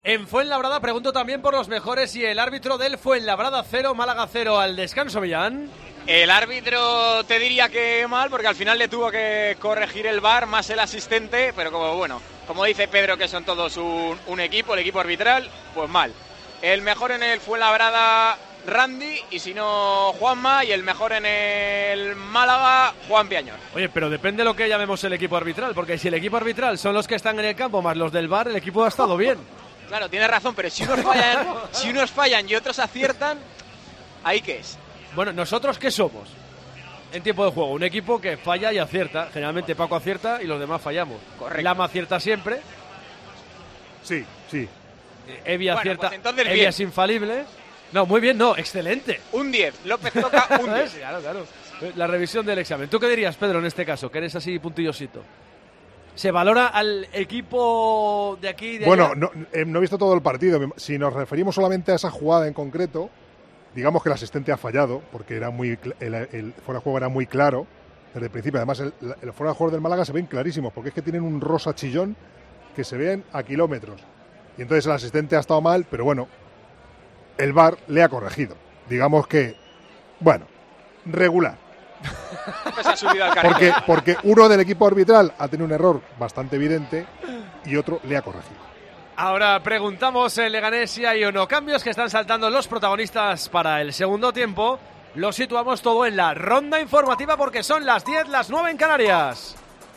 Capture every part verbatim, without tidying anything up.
En Fuenlabrada pregunto también por los mejores y el árbitro del Fuenlabrada cero, Málaga cero al descanso, Millán. El árbitro te diría que mal, porque al final le tuvo que corregir el V A R más el asistente, pero como bueno, como dice Pedro que son todos un, un equipo, el equipo arbitral, pues mal. El mejor en el Fuenlabrada, Randy, y si no, Juanma, y el mejor en el Málaga, Juan Piañor. Oye, pero depende de lo que llamemos el equipo arbitral, porque si el equipo arbitral son los que están en el campo más los del V A R, el equipo ha estado bien. Claro, tienes razón, pero si unos fallan, si unos fallan y otros aciertan, ¿ahí qué es? Bueno, ¿nosotros qué somos en tiempo de juego? Un equipo que falla y acierta. Generalmente Paco acierta y los demás fallamos. Correcto. Lama acierta siempre. Sí, sí. Evi Bueno, acierta. pues entonces Evi bien. es infalible. No, muy bien, no, excelente. Un diez, López toca un diez. Claro, claro. La revisión del examen. ¿Tú qué dirías, Pedro, en este caso? Que eres así puntillosito. ¿Se valora al equipo de aquí y de Bueno, allá? no, eh, no he visto todo el partido. Si nos referimos solamente a esa jugada en concreto, digamos que el asistente ha fallado, porque era muy cl- el, el fuera de juego era muy claro desde el principio. Además, el, el fuera de juego del Málaga se ven clarísimos, porque es que tienen un rosa chillón que se ven a kilómetros. Y entonces el asistente ha estado mal, pero bueno, el V A R le ha corregido. Digamos que, bueno, regular. Pues ha subido al carrito. Porque, porque uno del equipo arbitral ha tenido un error bastante evidente y otro le ha corregido. Ahora preguntamos en Leganés si hay o no cambios que están saltando los protagonistas para el segundo tiempo. Lo situamos todo en la ronda informativa porque son las diez, las nueve en Canarias.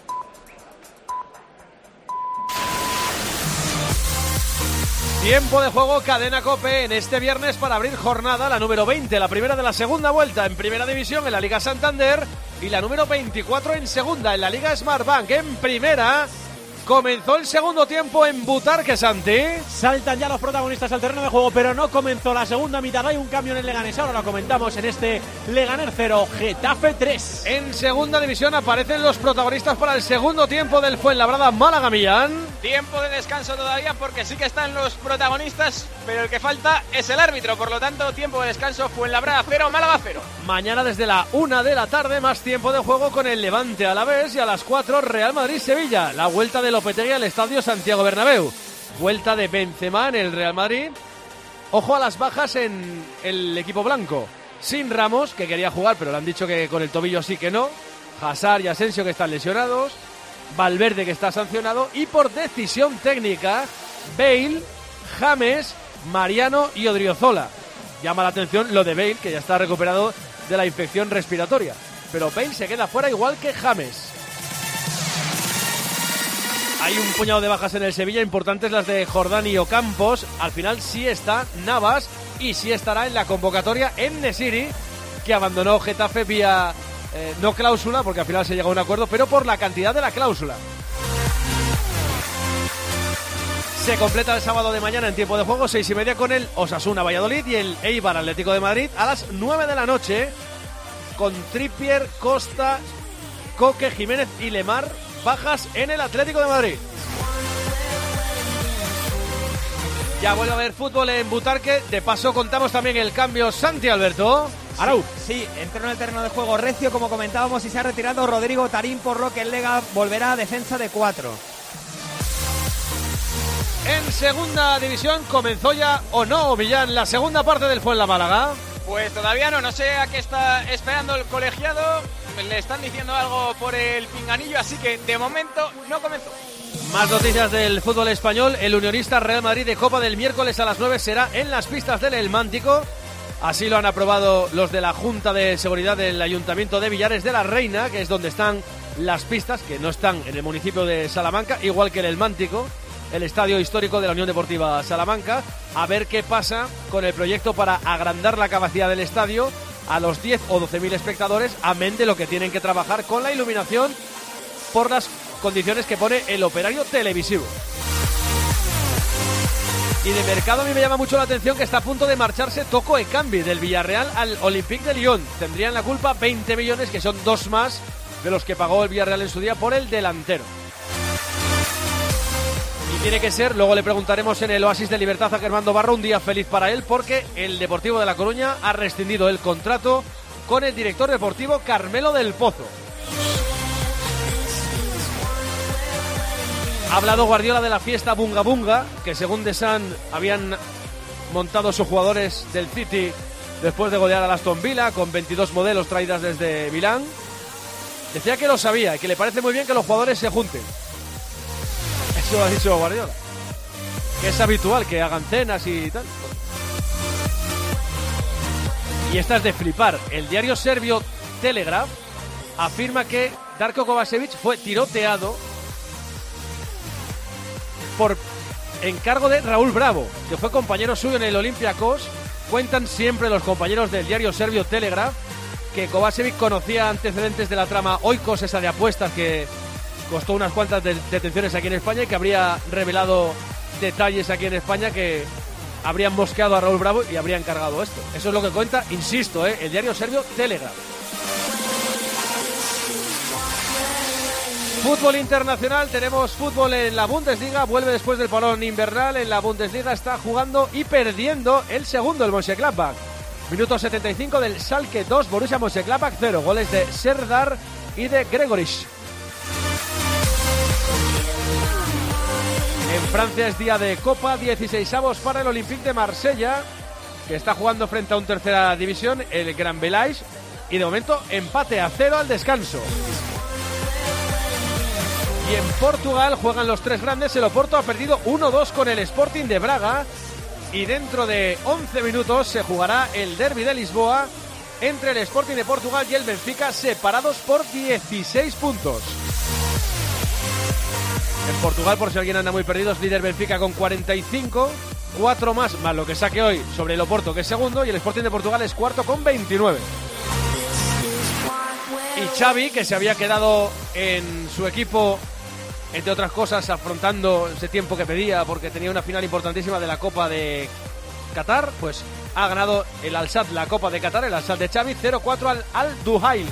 Tiempo de juego, Cadena COPE en este viernes para abrir jornada, la número veinte, la primera de la segunda vuelta en Primera División en la Liga Santander y la número veinticuatro en segunda en la Liga Smartbank en primera. Comenzó el segundo tiempo en Butarque, Santi. Saltan ya los protagonistas al terreno de juego, pero no comenzó la segunda mitad. Hay un cambio en el Leganés. Ahora lo comentamos en este Leganés cero, Getafe tres. En segunda división aparecen los protagonistas para el segundo tiempo del Fuenlabrada Málaga, Millán. Tiempo de descanso todavía porque sí que están los protagonistas, pero el que falta es el árbitro. Por lo tanto, tiempo de descanso, Fuenlabrada cero, Málaga cero. Mañana desde la una de la tarde, más tiempo de juego con el Levante Alavés y a las cuatro Real Madrid-Sevilla. La vuelta de Lopetegui al Estadio Santiago Bernabéu. Vuelta de Benzema en el Real Madrid. Ojo a las bajas en el equipo blanco. Sin Ramos, que quería jugar, pero le han dicho que con el tobillo sí que no. Hazard y Asensio, que están lesionados. Valverde, que está sancionado. Y por decisión técnica, Bale, James, Mariano y Odriozola. Llama la atención lo de Bale, que ya está recuperado de la infección respiratoria. Pero Bale se queda fuera igual que James. Hay un puñado de bajas en el Sevilla, importantes las de Jordán y Ocampos. Al final sí está Navas y sí estará en la convocatoria En-Nesyri, que abandonó Getafe vía eh, no cláusula, porque al final se llegó a un acuerdo, pero por la cantidad de la cláusula. Se completa el sábado de mañana en tiempo de juego, seis y media, con el Osasuna Valladolid y el Eibar Atlético de Madrid a las nueve de la noche, con Trippier, Costa, Coque, Jiménez y Lemar. Bajas en el Atlético de Madrid. Ya vuelve a haber fútbol en Butarque. De paso contamos también el cambio, Santi Alberto. Arau. Sí, entró en el terreno de juego recio, como comentábamos, y se ha retirado Rodrigo Tarín, por lo que el Lega volverá a defensa de cuatro. En segunda división comenzó ya o no, Millán, la segunda parte del Fuenlamálaga. Pues todavía no, no sé a qué está esperando el colegiado. Le están diciendo algo por el pinganillo, así que de momento no comenzó. Más noticias del fútbol español. El Unionista Real Madrid de Copa del miércoles a las nueve será en las pistas del El Mántico. Así lo han aprobado los de la Junta de Seguridad del Ayuntamiento de Villares de la Reina, que es donde están las pistas, que no están en el municipio de Salamanca, igual que en El Mántico, el estadio histórico de la Unión Deportiva Salamanca. A ver qué pasa con el proyecto para agrandar la capacidad del estadio a los diez o doce mil espectadores, amén de lo que tienen que trabajar con la iluminación por las condiciones que pone el operario televisivo. Y de mercado a mí me llama mucho la atención que está a punto de marcharse Toko Ekambi del Villarreal al Olympique de Lyon. Tendrían la culpa veinte millones, que son dos más de los que pagó el Villarreal en su día por el delantero. Y tiene que ser, luego le preguntaremos en el Oasis de Libertad a Germando Barro, un día feliz para él, porque el Deportivo de La Coruña ha rescindido el contrato con el director deportivo Carmelo del Pozo. Ha hablado Guardiola de la fiesta Bunga Bunga, que según The Sun habían montado sus jugadores del City después de golear al Aston Villa con veintidós modelos traídas desde Milán. Decía que lo sabía y que le parece muy bien que los jugadores se junten. Eso lo ha dicho Guardiola. Que es habitual que hagan cenas y tal. Y esta es de flipar. El diario serbio Telegraph afirma que Darko Kovačević fue tiroteado por encargo de Raúl Bravo, que fue compañero suyo en el Olympiacos. Cuentan siempre los compañeros del diario serbio Telegraph que Kovačević conocía antecedentes de la trama Oikos, esa de apuestas que costó unas cuantas de- detenciones aquí en España y que habría revelado detalles aquí en España que habrían mosqueado a Raúl Bravo y habrían cargado esto. Eso es lo que cuenta, insisto, ¿eh? el diario serbio Telegraph. Fútbol internacional, tenemos fútbol en la Bundesliga, vuelve después del parón invernal. En la Bundesliga está jugando y perdiendo el segundo, el Mönchengladbach. Minuto setenta y cinco del Schalke dos, Borussia Mönchengladbach cero, goles de Serdar y de Gregoric. En Francia es día de Copa, dieciseisavos para el Olympique de Marsella, que está jugando frente a un tercera división, el Gran Belais, y de momento empate a cero al descanso. Y en Portugal juegan los tres grandes. El Oporto ha perdido uno dos con el Sporting de Braga. Y dentro de once minutos se jugará el derbi de Lisboa entre el Sporting de Portugal y el Benfica, separados por dieciséis puntos. En Portugal, por si alguien anda muy perdido, es líder Benfica con cuarenta y cinco. Cuatro más, más lo que saque hoy sobre el Oporto, que es segundo. Y el Sporting de Portugal es cuarto con veintinueve. Y Xavi, que se había quedado en su equipo, entre otras cosas, afrontando ese tiempo que pedía porque tenía una final importantísima de la Copa de Qatar, pues ha ganado el Al-Sadd la Copa de Qatar, el Al-Sadd de Xavi, cero cuatro al Al-Duhail.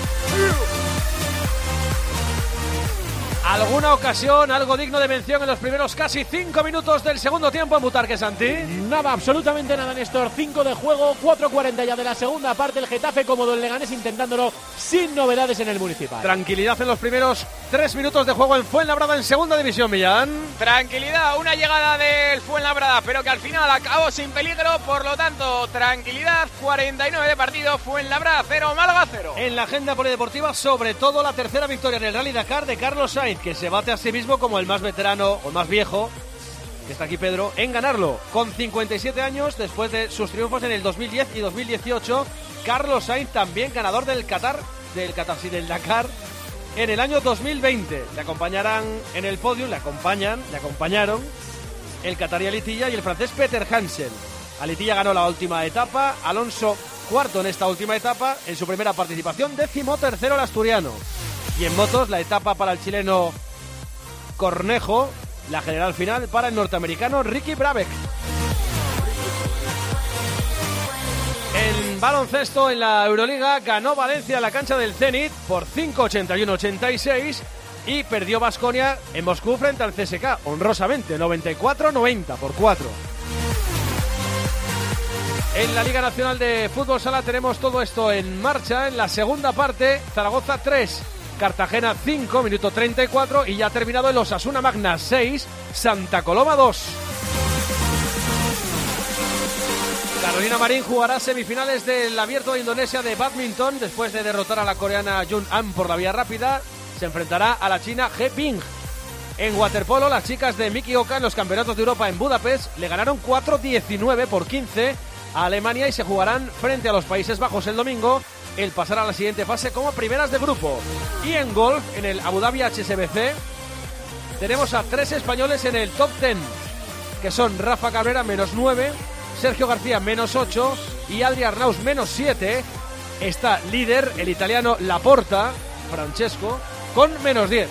¿Alguna ocasión, algo digno de mención en los primeros casi cinco minutos del segundo tiempo en Butarque, Santi? Nada, absolutamente nada, Néstor. cinco de juego, cuatro cuarenta ya de la segunda parte. El Getafe cómodo, el Leganés intentándolo sin novedades en el Municipal. Tranquilidad en los primeros tres minutos de juego en Fuenlabrada, en segunda división, Millán. Tranquilidad, una llegada del Fuenlabrada, pero que al final acabó sin peligro, por lo tanto, tranquilidad, cuarenta y nueve de partido, Fuenlabrada cero, Málaga cero. En la agenda polideportiva, sobre todo la tercera victoria en el Rally Dakar de Carlos Sainz, que se bate a sí mismo como el más veterano o el más viejo, que está aquí Pedro, en ganarlo. Con cincuenta y siete años, después de sus triunfos en el dos mil diez y dos mil dieciocho, Carlos Sainz también ganador del Qatar, del Qatar, sí, del Dakar, en el año dos mil veinte. Le acompañarán en el podio, le acompañan, le acompañaron el qatarí Alitilla y el francés Peter Hansen. Alitilla ganó la última etapa, Alonso cuarto en esta última etapa, en su primera participación, décimo tercero el asturiano. Y en motos, la etapa para el chileno Cornejo, la general final para el norteamericano Ricky Brabeck. En baloncesto, en la Euroliga, ganó Valencia la cancha del Zenit por cinco ochenta y uno ochenta y seis y perdió Baskonia en Moscú frente al C S K, honrosamente, noventa y cuatro noventa por cuatro. En la Liga Nacional de Fútbol Sala tenemos todo esto en marcha. En la segunda parte, Zaragoza tres, Cartagena cinco, minuto treinta y cuatro, y ya ha terminado el Osasuna Magna seis, Santa Coloma dos. Carolina Marín jugará semifinales del Abierto de Indonesia de Badminton después de derrotar a la coreana Jun An por la vía rápida. Se enfrentará a la china He Bing. En waterpolo, las chicas de Miki Oka en los campeonatos de Europa en Budapest le ganaron cuatro diecinueve por quince a Alemania y se jugarán frente a los Países Bajos el domingo el pasar a la siguiente fase como primeras de grupo. Y en golf, en el Abu Dhabi H S B C, tenemos a tres españoles en el top diez, que son Rafa Cabrera menos nueve, Sergio García menos ocho y Adri Arnaus menos siete. Está líder el italiano Laporta, Francesco, con menos diez.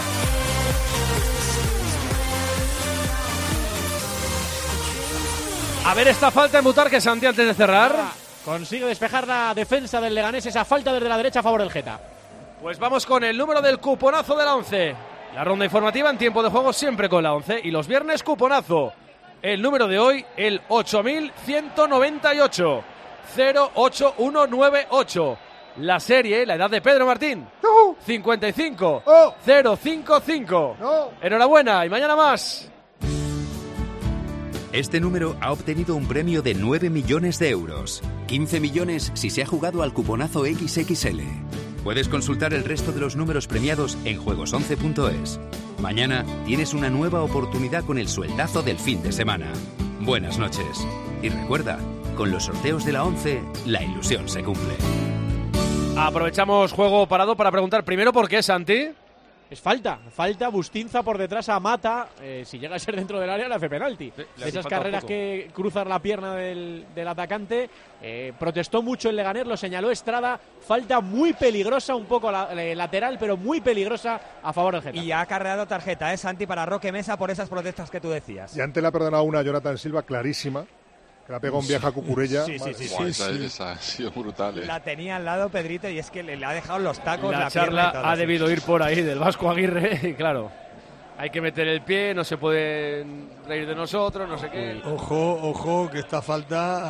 A ver esta falta en Butarque, Santi, antes de cerrar. Consigue despejar la defensa del Leganés, esa falta desde la derecha a favor del Geta. Pues vamos con el número del cuponazo de la once. La ronda informativa en tiempo de juego siempre con la once. Y los viernes cuponazo. El número de hoy, el ocho mil ciento noventa y ocho. cero ocho uno nueve ocho. la serie, la edad de Pedro Martín. ¡No! cincuenta y cinco ¡Oh! cero cinco cinco. ¡No! Enhorabuena y mañana más. Este número ha obtenido un premio de nueve millones de euros. quince millones si se ha jugado al cuponazo equis equis ele. Puedes consultar el resto de los números premiados en juegos once punto es. Mañana tienes una nueva oportunidad con el sueldazo del fin de semana. Buenas noches. Y recuerda, con los sorteos de la once, la ilusión se cumple. Aprovechamos juego parado para preguntar primero por qué, Santi. Es falta, falta Bustinza por detrás a Mata, eh, si llega a ser dentro del área le hace penalti. Sí, le hace Esas falta carreras poco. que cruzan la pierna del, del atacante, eh, protestó mucho el Leganés, lo señaló Estrada, falta muy peligrosa, un poco la, eh, lateral, pero muy peligrosa a favor del Getafe. Y ha acarreado tarjeta, ¿eh, Santi, para Roque Mesa por esas protestas que tú decías. Y antes le ha perdonado una a Jonathan Silva clarísima, que la pegó un vieja Cucurella. Sí, sí, sí, Buah, sí, esa, sí. esa ha sido brutal, ¿eh? La tenía al lado Pedrito y es que le, le ha dejado los tacos, La la, pierna charla y todo, ha sí. debido ir por ahí del Vasco Aguirre y claro, hay que meter el pie, no se pueden reír de nosotros, no sé qué. Ojo, ojo, que esta falta,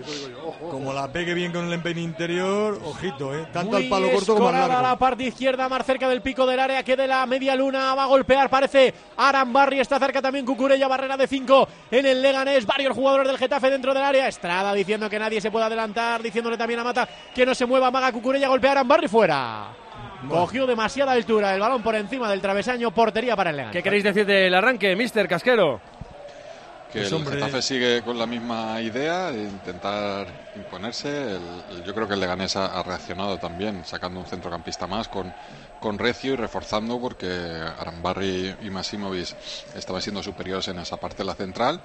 como la pegue bien con el empeine interior, ojito, ¿eh? Tanto Muy al palo corto como al escorada largo. la parte izquierda, más cerca del pico del área que de la media luna. Va a golpear, parece Arambarri. Está cerca también Cucurella, barrera de cinco en el Leganés. Varios jugadores del Getafe dentro del área. Estrada diciendo que nadie se puede adelantar, diciéndole también a Mata que no se mueva. Maga Cucurella, golpea a Arambarri fuera. Cogió demasiada altura el balón por encima del travesaño, portería para el Leganés. ¿Qué queréis decir del arranque, mister Casquero? Que Pues, el hombre. Getafe sigue con la misma idea de intentar imponerse. El- el- yo creo que el Leganés ha, ha reaccionado también, sacando un centrocampista más con, con Recio y reforzando porque Arambarri y Masimovic estaban siendo superiores en esa parte de la central.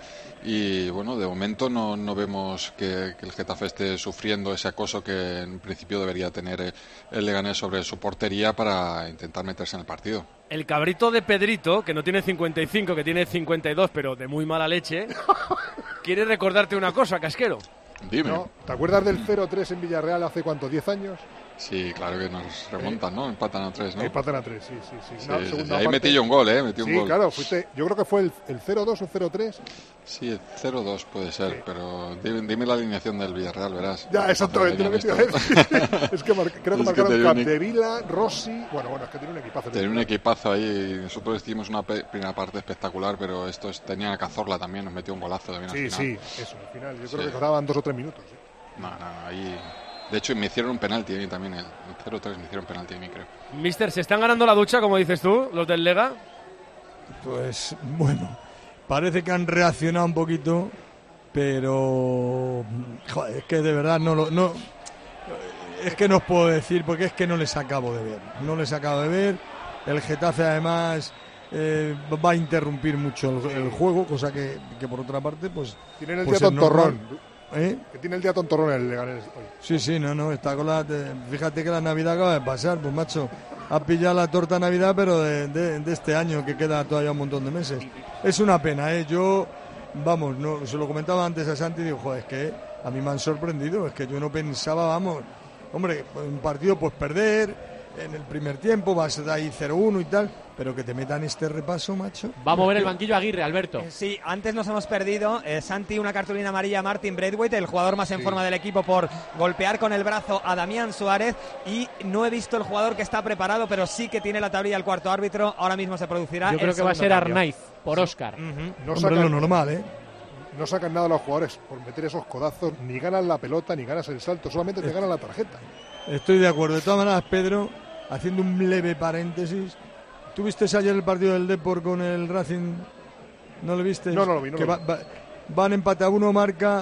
Y bueno, de momento no, no vemos que, que el Getafe esté sufriendo ese acoso que en principio debería tener eh, el Leganés sobre su portería para intentar meterse en el partido. El cabrito de Pedrito, que no tiene cincuenta y cinco, que tiene cincuenta y dos, pero de muy mala leche, quiere recordarte una cosa, Casquero. Dime. ¿No? ¿Te acuerdas del cero tres en Villarreal hace cuánto? ¿diez años? Sí, claro que nos remontan, ¿no? Empatan a tres, ¿no? Empatan a tres, sí, sí. sí. Sí, Una sí, sí. segunda Ahí parte. metí yo un gol, ¿eh? Metí un Sí, gol. claro, fuiste, yo creo que fue el, el cero dos o cero tres. Sí, el cero dos puede ser, Sí. pero dime, dime la alineación del Villarreal, verás. Ya, exactamente, lo que te iba a decir. Es que mar- creo que Es que marcaron tenía un e- Capdevila, Rossi. Bueno, bueno, es que tiene un equipazo. Tenía un equipazo ahí, y nosotros hicimos una pe- primera parte espectacular, pero estos tenían a Cazorla también, nos metió un golazo también Sí, al final. sí, eso, al final. Yo Sí. creo que quedaban dos o tres minutos. ¿sí? No, no, no, ahí... De hecho, me hicieron un penalti a mí también, el, el cero tres me hicieron penalti a mí, creo. Mister, ¿se están ganando la ducha, como dices tú, los del Lega? Pues bueno, parece que han reaccionado un poquito, pero joder, es que de verdad no lo no es que no os puedo decir porque es que no les acabo de ver, no les acabo de ver. El Getafe además eh, va a interrumpir mucho el, el juego, cosa que, que por otra parte pues Tienen el pues día es normal, tontorrón. ¿eh? Que tiene el día tontorrón el Leganés hoy. Sí, sí, no, no, está con la... te- fíjate que la Navidad acaba de pasar, pues macho, has pillado la torta de Navidad, pero de, de- de este año, que queda todavía un montón de meses. Es una pena, ¿eh? Yo, vamos, no, se lo comentaba antes a Santi y digo, joder, es que a mí me han sorprendido, es que yo no pensaba, vamos, hombre, un partido pues perder, en el primer tiempo vas de ahí cero uno y tal, pero que te metan este repaso, macho. Va a mover el banquillo Aguirre, Alberto. Eh, Sí, antes nos hemos perdido. Eh, Santi, una cartulina amarilla a Martin Braithwaite, el jugador más en forma del equipo, por golpear con el brazo a Damián Suárez. Y no he visto el jugador que está preparado, pero sí que tiene la tablilla el cuarto árbitro. Ahora mismo se producirá. Yo creo el que va a segundo ser cambio. Arnaiz, por Óscar. Ujú. No Hombre, lo sacan, normal, ¿eh? no sacan nada los jugadores por meter esos codazos, ni ganan la pelota, ni ganas el salto, solamente te ganan la tarjeta. Estoy de acuerdo. De todas maneras, Pedro, haciendo un leve paréntesis, ¿tú viste ayer el partido del Depor con el Racing? ¿No lo viste? No, no lo vi, no que lo va- vi. va- van empate a uno, marca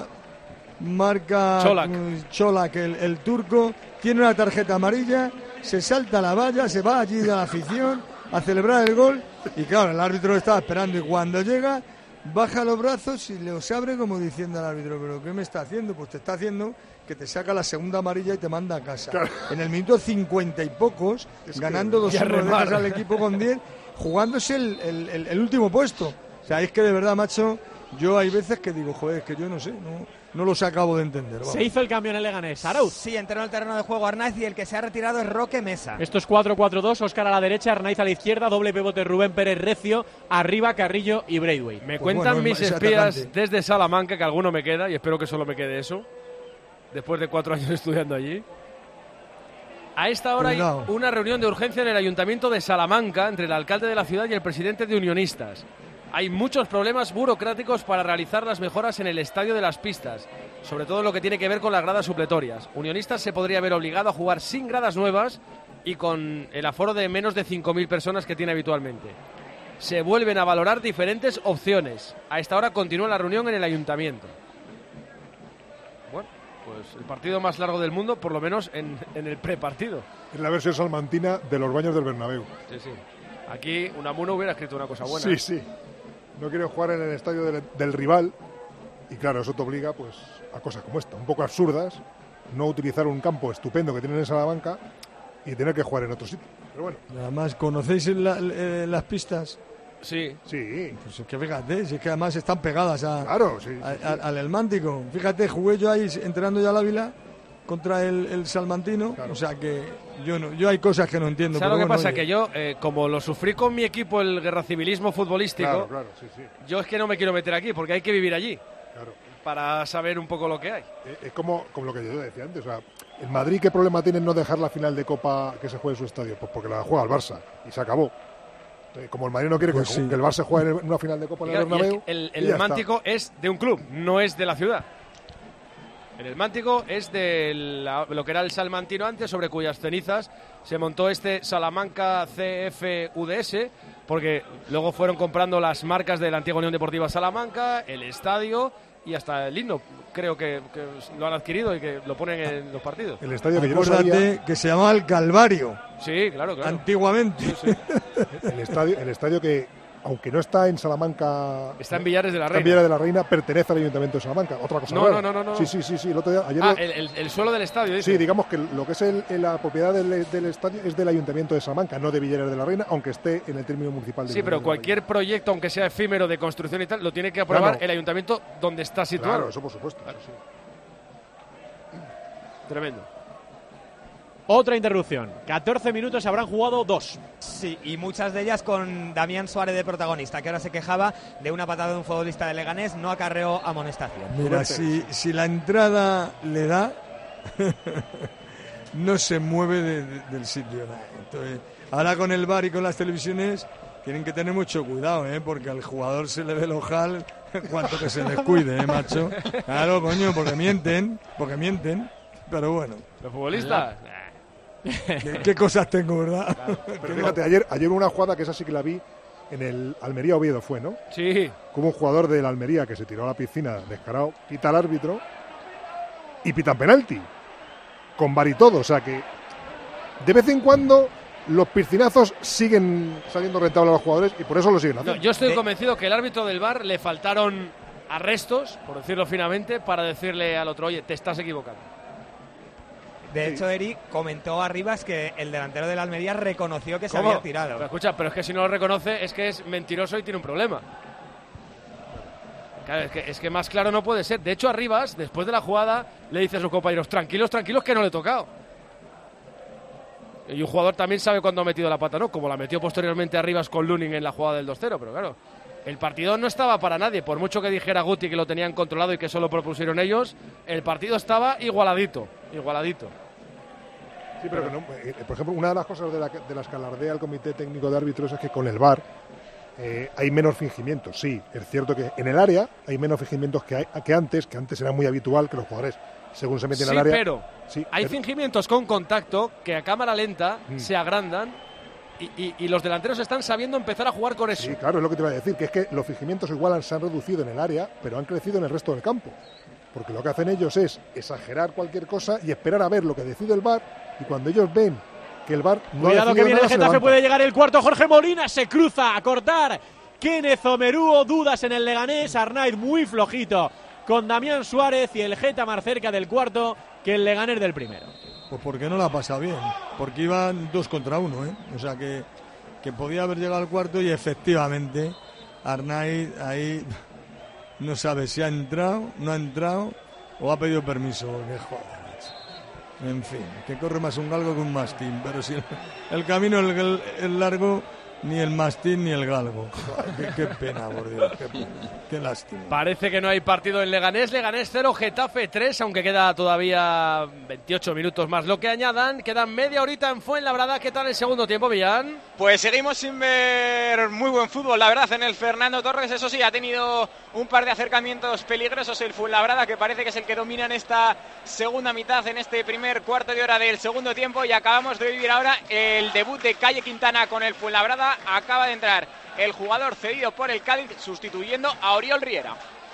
marca Cholak. mm, Cholak, el, el turco, tiene una tarjeta amarilla, se salta la valla, se va allí de la afición a celebrar el gol y claro, el árbitro lo estaba esperando y cuando llega baja los brazos y los abre como diciendo al árbitro, ¿pero qué me está haciendo? Pues te está haciendo que te saca la segunda amarilla y te manda a casa. Claro. En el minuto cincuenta y pocos, Es que- ganando dos y a uno remar. dejas al equipo con diez, jugándose el, el- el- el último puesto. O sea, es que de verdad, macho, yo hay veces que digo, joder, es que yo no sé, no, no los acabo de entender. vamos. Se hizo el cambio en el Leganés. Arauz. Sí, entró en el terreno de juego Arnaiz y el que se ha retirado es Roque Mesa. Esto es cuatro cuatro dos, Óscar a la derecha, Arnaiz a la izquierda, doble pivote Rubén Pérez Recio, arriba Carrillo y Braithwaite. Me Pues cuentan bueno, mis ese espías atacante. desde Salamanca, que alguno me queda, y espero que solo me quede eso, después de cuatro años estudiando allí, A esta hora Cuidado. hay una reunión de urgencia en el Ayuntamiento de Salamanca entre el alcalde de la ciudad y el presidente de Unionistas. Hay muchos problemas burocráticos para realizar las mejoras en el estadio de las pistas, sobre todo lo que tiene que ver con las gradas supletorias. Unionistas se podría ver obligado a jugar sin gradas nuevas y con el aforo de menos de cinco mil personas que tiene habitualmente. Se vuelven a valorar diferentes opciones. A esta hora continúa la reunión en el Ayuntamiento. Bueno, pues el partido más largo del mundo, por lo menos en, en el prepartido. Es la versión salmantina de los baños del Bernabéu. Sí, sí. Aquí Unamuno hubiera escrito una cosa buena. Sí, ¿eh? sí. No quieren jugar en el estadio del, del rival y claro, eso te obliga pues a cosas como esta, un poco absurdas, no utilizar un campo estupendo que tienen en Salamanca y tener que jugar en otro sitio. Pero bueno. Además, ¿conocéis la, eh, las pistas? Sí. Sí. Pues es que fíjate, si es que además están pegadas a, claro, sí, a, sí, sí. a, al Elmántico. Fíjate, jugué yo ahí entrenando ya al Ávila contra el, el Salmantino, claro. O sea que yo no, yo hay cosas que no entiendo. ¿Sabes lo que bueno, pasa? oye. Que yo, eh, como lo sufrí con mi equipo, el guerracivilismo futbolístico, claro, claro, sí, sí. Yo es que no me quiero meter aquí, porque hay que vivir allí, claro. Para saber un poco lo que hay. Es como, como lo que yo decía antes, o sea, el Madrid, ¿qué problema tiene en no dejar la final de Copa que se juegue en su estadio? Pues porque la juega el Barça y se acabó. Entonces, como el Madrid no quiere pues que, sí. que el Barça juegue en una final de Copa en el Claro, Bernabéu, el el, el Mántico es de un club, no es de la ciudad. El Mántico es de la, lo que era el Salmantino antes, sobre cuyas cenizas se montó este Salamanca C F U D S, porque luego fueron comprando las marcas de la antigua Unión Deportiva Salamanca, el estadio y hasta el himno. Creo que, que lo han adquirido y que lo ponen en los partidos. El estadio que yo Acuérdate no sabía, que se llamaba el Calvario. Sí, claro, claro. Antiguamente. Sí, sí. el estadio, el estadio que, aunque no está en Salamanca, Está en Villares de la está Reina. en Villares de la Reina, pertenece al Ayuntamiento de Salamanca. Otra cosa No, rara. no, no, no, no. Sí, sí, sí, sí. El otro día, ayer Ah, lo- el, el- el suelo del estadio, dice. Sí, digamos que lo que es el, el- la propiedad del, del estadio es del Ayuntamiento de Salamanca, no de Villares de la Reina, aunque esté en el término municipal de Sí, Villares pero de la cualquier proyecto, aunque sea efímero de construcción y tal, lo tiene que aprobar Claro. el ayuntamiento donde está Reina. situado. Claro, eso por supuesto. eso sí. Tremendo. Otra interrupción. catorce minutos, habrán jugado dos. Sí, y muchas de ellas con Damián Suárez de protagonista, que ahora se quejaba de una patada de un futbolista de Leganés, no acarreó amonestación. Mira, si, si la entrada le da, no se mueve de- de- del sitio. Entonces, ahora con el V A R y con las televisiones tienen que tener mucho cuidado, ¿eh? Porque al jugador se le ve el ojal cuanto que se descuide, ¿eh, macho? Claro, coño, porque mienten, porque mienten. Pero bueno, Los futbolistas. ¿qué, qué cosas tengo, verdad? Pero fíjate, ayer, ayer una jugada que esa sí que la vi en el Almería Oviedo fue, ¿no? Sí. Como un jugador del Almería que se tiró a la piscina descarado, pita al árbitro y pitan penalti. Con V A R y todo, o sea que de vez en cuando los piscinazos siguen saliendo rentables a los jugadores y por eso lo siguen No, haciendo. yo estoy De- convencido que el árbitro del V A R le faltaron arrestos, por decirlo finamente, para decirle al otro, oye, te estás equivocando. De hecho, Eric comentó a Rivas que el delantero de la Almería reconoció que se ¿Cómo? había Pero tirado. escucha, pero es que si no lo reconoce es que es mentiroso y tiene un problema. Claro, es que, es que más claro no puede ser. De hecho, a Rivas, después de la jugada, le dice a sus compañeros, tranquilos, tranquilos, que no le he tocado. Y un jugador también sabe cuándo ha metido la pata, ¿no? Como la metió posteriormente a Rivas con Lunin en la jugada del dos cero, pero claro, el partido no estaba para nadie. Por mucho que dijera Guti que lo tenían controlado y que solo propusieron ellos, el partido estaba igualadito, igualadito. Sí, pero que no, eh, por ejemplo, una de las cosas de, la, que- de las que alardea el Comité Técnico de Árbitros es que con el V A R eh, hay menos fingimientos. Sí, es cierto que en el área hay menos fingimientos que, hay, que antes, que antes era muy habitual que los jugadores, según se meten Sí, al área... pero sí, hay pero- fingimientos con contacto que a cámara lenta Mm. se agrandan y, y- y los delanteros están sabiendo empezar a jugar con eso. Sí, claro, es lo que te iba a decir, que es que los fingimientos igual se han reducido en el área, pero han crecido en el resto del campo. Porque lo que hacen ellos es exagerar cualquier cosa y esperar a ver lo que decide el V A R, y cuando ellos ven que el V A R no ha Cuidado que decidido viene nada, el se Getafe, levanta. puede llegar el cuarto. Jorge Molina se cruza a cortar. Kenneth Omeruo, dudas en el Leganés. Arnaiz muy flojito con Damián Suárez y el Geta más cerca del cuarto que el Leganés del primero. Pues porque no la ha pasado bien, porque iban dos contra uno, ¿eh? O sea que, que podía haber llegado al cuarto y efectivamente Arnaiz ahí no sabe si ha entrado, no ha entrado o ha pedido permiso. Que joder, macho. En fin, que corre más un galgo que un mastín, pero si el, el camino es el, el largo, ni el mastín ni el galgo. Joder, qué, qué pena, por Dios, qué pena, qué lástima. Parece que no hay partido en Leganés. Leganés cero, Getafe tres, aunque queda todavía veintiocho minutos más lo que añadan. Quedan media horita en Fuenlabrada. ¿Qué tal el segundo tiempo, Millán? Pues seguimos sin ver muy buen fútbol, la verdad, en el Fernando Torres. Eso sí, ha tenido un par de acercamientos peligrosos el Fuenlabrada, que parece que es el que domina en esta segunda mitad, en este primer cuarto de hora del segundo tiempo. Y acabamos de vivir ahora el debut de Calle Quintana con el Fuenlabrada. Acaba de entrar el jugador cedido por el Cádiz, sustituyendo a Oriol Riera.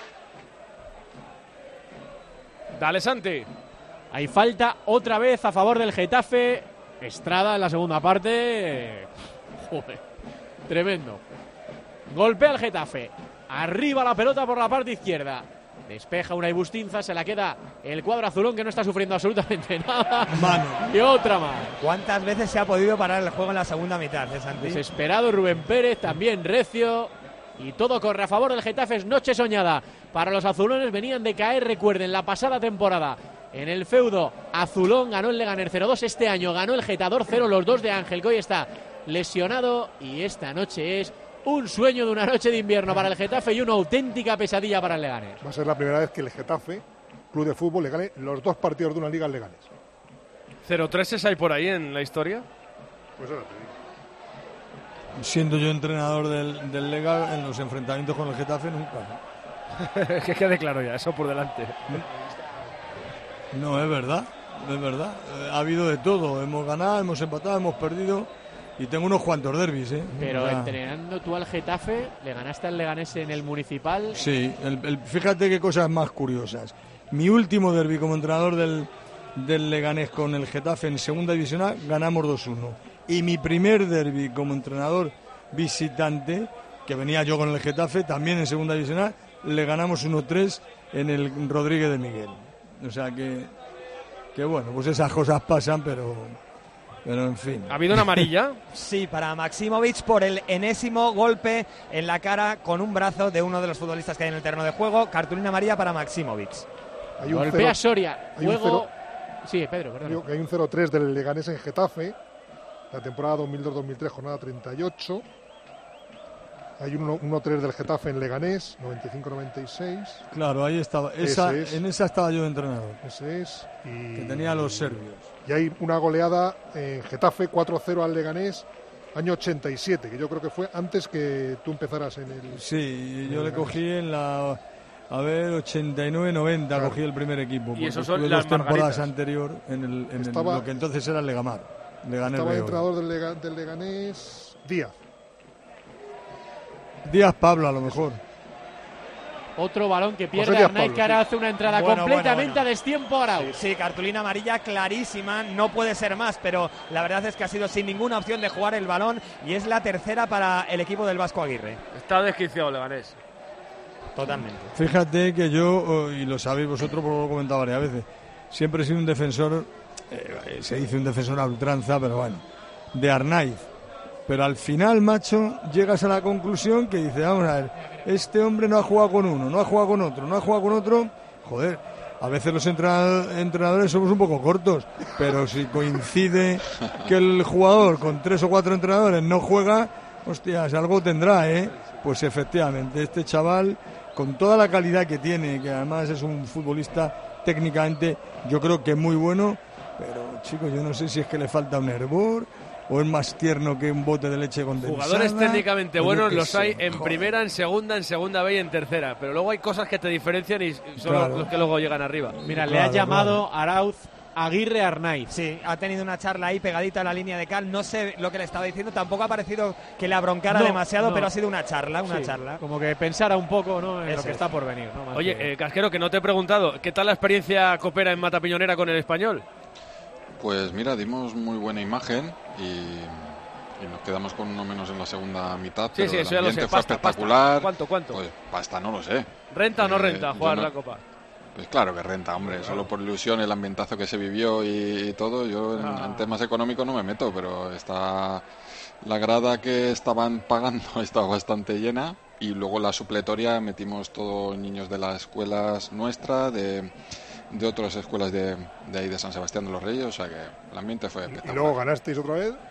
Dale, Santi. Hay falta otra vez a favor del Getafe. Estrada en la segunda parte. Joder, tremendo. Golpea el Getafe. Arriba la pelota por la parte izquierda. Despeja Unai Bustinza, se la queda el cuadro azulón, que no está sufriendo absolutamente nada. Mano. Y otra más. ¿Cuántas veces se ha podido parar el juego en la segunda mitad, eh, Santi? Desesperado Rubén Pérez, también recio. Y todo corre a favor del Getafe. Es noche soñada para los azulones. Venían de caer, recuerden, la pasada temporada en el feudo azulón. Ganó el Leganés cero dos. Este año ganó el Getador cero, los dos de Ángel, que hoy está lesionado. Y esta noche es un sueño de una noche de invierno para el Getafe y una auténtica pesadilla para el Leganés. Va a ser la primera vez que el Getafe, club de fútbol, le gane los dos partidos de una liga al Leganés. cero tres hay por ahí en la historia. Pues ahora te digo. Siendo yo entrenador del, del Lega, en los enfrentamientos con el Getafe nunca. Que quede claro ya, eso por delante. No, es verdad, es verdad. Eh, ha habido de todo. Hemos ganado, hemos empatado, hemos perdido. Y tengo unos cuantos derbis, ¿eh? Pero o sea, entrenando tú al Getafe, ¿le ganaste al Leganés en el Municipal? Sí, el, el, fíjate qué cosas más curiosas. Mi último derbi como entrenador del, del Leganés con el Getafe en Segunda División A, ganamos dos uno. Y mi primer derbi como entrenador visitante, que venía yo con el Getafe, también en Segunda División A, le ganamos uno tres en el Rodríguez de Miguel. O sea que, que bueno, pues esas cosas pasan, pero... Pero en fin. ¿Ha habido una amarilla? Sí, para Maximovic por el enésimo golpe en la cara con un brazo de uno de los futbolistas que hay en el terreno de juego. Cartulina amarilla para Maximovic. Hay un Golpea cero, Soria. hay un Juego... cero, Sí, Pedro, perdón. hay un cero tres del Leganés en Getafe, la temporada dos mil dos dos mil tres, jornada treinta y ocho. Hay un uno tres del Getafe en Leganés, noventa y cinco noventa y seis. Claro, ahí estaba. Esa, Ese es. En esa estaba yo de entrenador. Ese es. Y, Que tenía a los serbios. Y hay una goleada en Getafe, cuatro cero al Leganés, año ochenta y siete, que yo creo que fue antes que tú empezaras en el... Sí, yo le cogí en la... A ver, ochenta y nueve noventa, Claro. cogí el primer equipo. Y eso porque son estuve las dos temporadas margaritas. anterior en, el, en el- Estaba- lo que entonces era el Legamar. Leganés Estaba el B. entrenador del, Lega- del Leganés, Díaz. Díaz Pablo, a lo mejor. Otro balón que José pierde Díaz Arnaiz, Pablo, que ahora sí. hace una entrada Bueno, completamente bueno, bueno. a destiempo Arauz. Sí, cartulina amarilla clarísima, no puede ser más, pero la verdad es que ha sido sin ninguna opción de jugar el balón y es la tercera para el equipo del Vasco Aguirre. Está desquiciado Leganés. Totalmente. Fíjate que yo, oh, y lo sabéis vosotros porque lo he comentado varias veces, siempre he sido un defensor, eh, se dice un defensor a ultranza, pero bueno, de Arnaiz. Pero al final, macho, llegas a la conclusión que dices, vamos a ver, este hombre no ha jugado con uno, no ha jugado con otro, no ha jugado con otro, joder, a veces los entrenador- entrenadores somos un poco cortos, pero si coincide que el jugador con tres o cuatro entrenadores no juega, hostias, algo tendrá, ¿eh? Pues efectivamente, este chaval, con toda la calidad que tiene, que además es un futbolista técnicamente, yo creo que muy bueno, pero chicos, yo no sé si es que le falta un hervor o es más tierno que un bote de leche condensada. Jugadores técnicamente o yo buenos qué los sé, hay en joder. primera, en segunda, en segunda B y en tercera. Pero luego hay cosas que te diferencian y son Claro. los que luego llegan arriba. Mira, le Claro, ha llamado Arauz Aguirre Arnaiz. Sí, ha tenido una charla ahí pegadita a la línea de cal, no sé lo que le estaba diciendo, tampoco ha parecido que le abroncara No, demasiado, no. pero ha sido una charla, una Sí, charla. como que pensara un poco, ¿no?, en Eso lo que es. está por venir, ¿no? Más Oye, que- eh, Casquero, que no te he preguntado, ¿qué tal la experiencia copera en Matapiñonera con el Español? Pues mira, dimos muy buena imagen y, y nos quedamos con uno menos en la segunda mitad. Sí, pero sí, el eso ya lo sé. ambiente fue Pasta, espectacular. pasta. ¿Cuánto, cuánto? Pues pasta no lo sé. ¿Renta o no Eh, renta yo jugar no- la Copa? Pues claro que renta, hombre, solo por ilusión, el ambientazo que se vivió y, y todo. Yo en, Ah. en temas económicos no me meto, pero está la grada que estaban pagando estaba bastante llena y luego la supletoria metimos todos niños de las escuelas nuestras, de, de otras escuelas de, de ahí de San Sebastián de los Reyes, o sea que el ambiente fue Y espectacular. luego ganasteis otra vez.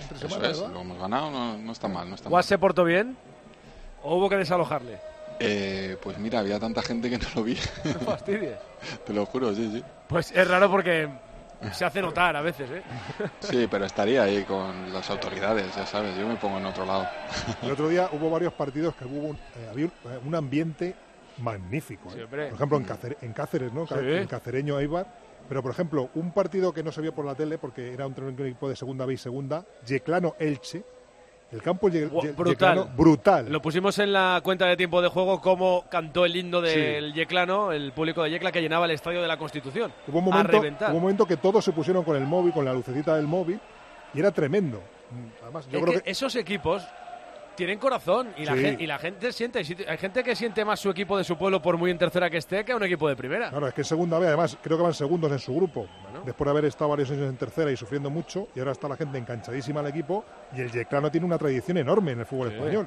entre Eso semana, es, ¿verdad? lo hemos ganado, no, no está mal, no está ¿Guas mal. se portó bien o hubo que desalojarle? Eh, pues mira, había tanta gente que no lo vi. No fastidies. Te lo juro, sí, sí. Pues es raro porque se hace notar a veces, ¿eh? Sí, pero estaría ahí con las autoridades, ya sabes, yo me pongo en otro lado. El otro día hubo varios partidos que hubo un, eh, había un, eh, un ambiente magnífico. ¿eh? Sí, hombre. Por ejemplo, en, Cácer- en Cáceres, ¿no? Sí. En Cacereño, Eibar. Pero, por ejemplo, un partido que no se vio por la tele porque era un, un equipo de segunda B y segunda, Yeclano-Elche. El campo Ye- Guau, Ye- brutal. Yeclano, brutal. Lo pusimos en la cuenta de tiempo de juego cómo cantó el himno del Yeclano, el público de Yecla que llenaba el estadio de la Constitución. Hubo un a momento, reventar. hubo un momento que todos se pusieron con el móvil, con la lucecita del móvil, y era tremendo. Además, yo Es creo que que esos equipos tienen corazón y la, Sí. gente, y la gente siente. Hay gente que siente más su equipo de su pueblo por muy en tercera que esté que a un equipo de primera. Claro, es que en segunda B, además, creo que van segundos en su grupo. Bueno. Después de haber estado varios años en tercera y sufriendo mucho, y ahora está la gente enganchadísima al equipo, y el Yeclano tiene una tradición enorme en el fútbol Sí. español.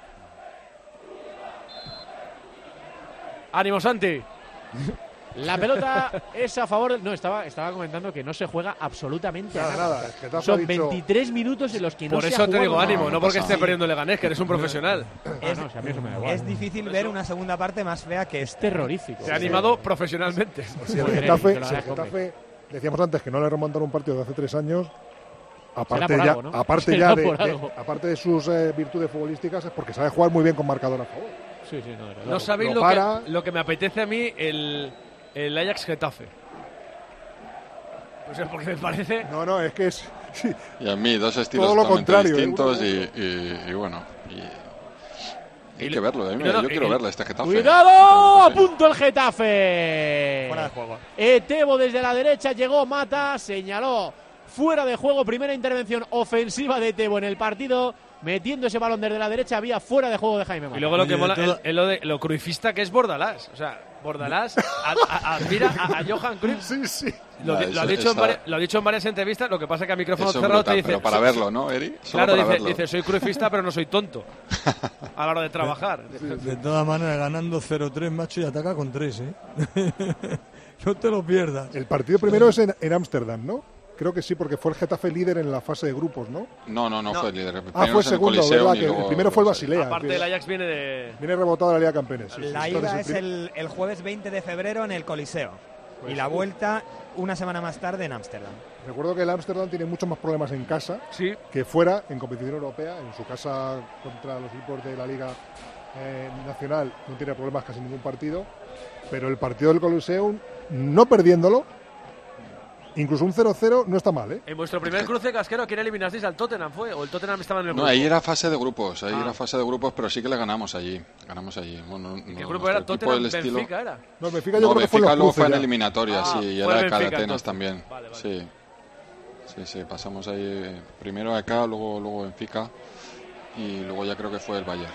¡Ánimo, Santi! La pelota es a favor. No, estaba, estaba comentando que no se juega absolutamente Nada, a nada. nada, el Getafe ha Son dicho- veintitrés minutos en los que no Por se ha eso te jugado digo nada. ánimo, no, no porque pasa esté nada. perdiendo Leganés, que eres un profesional. Ah, no, si a mí eso me da igual. Es difícil ver una segunda parte más fea que Es esta. terrorífico. Te ha animado profesionalmente. Si el Muy bien, Getafe, te lo si el agradezco, Getafe, decíamos antes que no le remontaron un partido de hace tres años, aparte, por ya, algo, ¿no? aparte, Será ya de, por de- algo. aparte de sus eh, virtudes futbolísticas, es porque sabe jugar muy bien con marcador a favor. Sí, sí, no, de verdad. No sabéis lo lo, que, para. lo que me apetece a mí el, el Ajax Getafe. O sea, porque me parece. No, no, es que es. sí, Y a mí, dos estilos Todo lo totalmente contrario, ¿eh? distintos y, y- y bueno, y, hay Y que lo- verlo, a mí no, me- no, yo y- quiero y- verle este Getafe. ¡Cuidado! A Sí. punto el Getafe. Fuera de juego. Etebo desde la derecha, llegó Mata, señaló fuera de juego, primera intervención ofensiva de Etebo en el partido, metiendo ese balón desde la derecha, había fuera de juego de Jaime Mata. Y luego lo que Oye, mola todo- es es lo, de, lo cruifista que es Bordalás. O sea, Bordalás a- a- admira a, a Johan Cruyff. sí, sí. Lo, Ah, di- lo eso- ha dicho en esa- vari- lo ha dicho en varias entrevistas, lo que pasa es que a micrófono Eso es cerrado te brutal, dice. pero para "So- verlo, ¿no, Eri? Solo Claro, para dice, verlo. dice, soy cruifista, pero no soy tonto. A la hora de trabajar. De todas maneras, ganando cero tres, macho, y ataca con tres, ¿eh? No te lo pierdas. El partido primero es en en Ámsterdam, ¿no? Creo que sí, porque fue el Getafe líder en la fase de grupos, ¿no? No, no, no, No. fue el líder. Ah, Primero fue es en el segundo, Coliseum ¿verdad? y Que el luego- primero fue el luego se- Basilea. Aparte, el Ajax viene de. Viene rebotado de la Liga Campeones. sí, sí. La Entonces, ida el es pri- el, el jueves veinte de febrero en el Coliseo. Y la vuelta una semana más tarde en Ámsterdam. Recuerdo que el Ámsterdam tiene muchos más problemas en casa Sí, que fuera en competición europea. En su casa contra los equipos de la Liga eh, Nacional no tiene problemas casi ningún partido. Pero el partido del Coliseum, no perdiéndolo, incluso un cero cero no está mal, ¿eh? en vuestro primer cruce casquero, ¿a quién eliminasteis? ¿Al Tottenham fue? ¿O el Tottenham estaba en el No, grupo? ahí era fase de grupos, ahí Ah. era fase de grupos, pero sí que le ganamos allí. Ganamos allí. Bueno, ¿Qué no- grupo nuestro era? equipo, ¿Tottenham? el estilo- ¿Benfica era? No, el Benfica yo No, creo que fue en Benfica los luego fue cruces en ya. eliminatorias, Ah, sí, y fue era el de Benfica, Atenas entonces. también. Vale, vale. Sí. Sí, sí, pasamos ahí primero acá, luego luego Benfica y luego ya creo que fue el Bayern.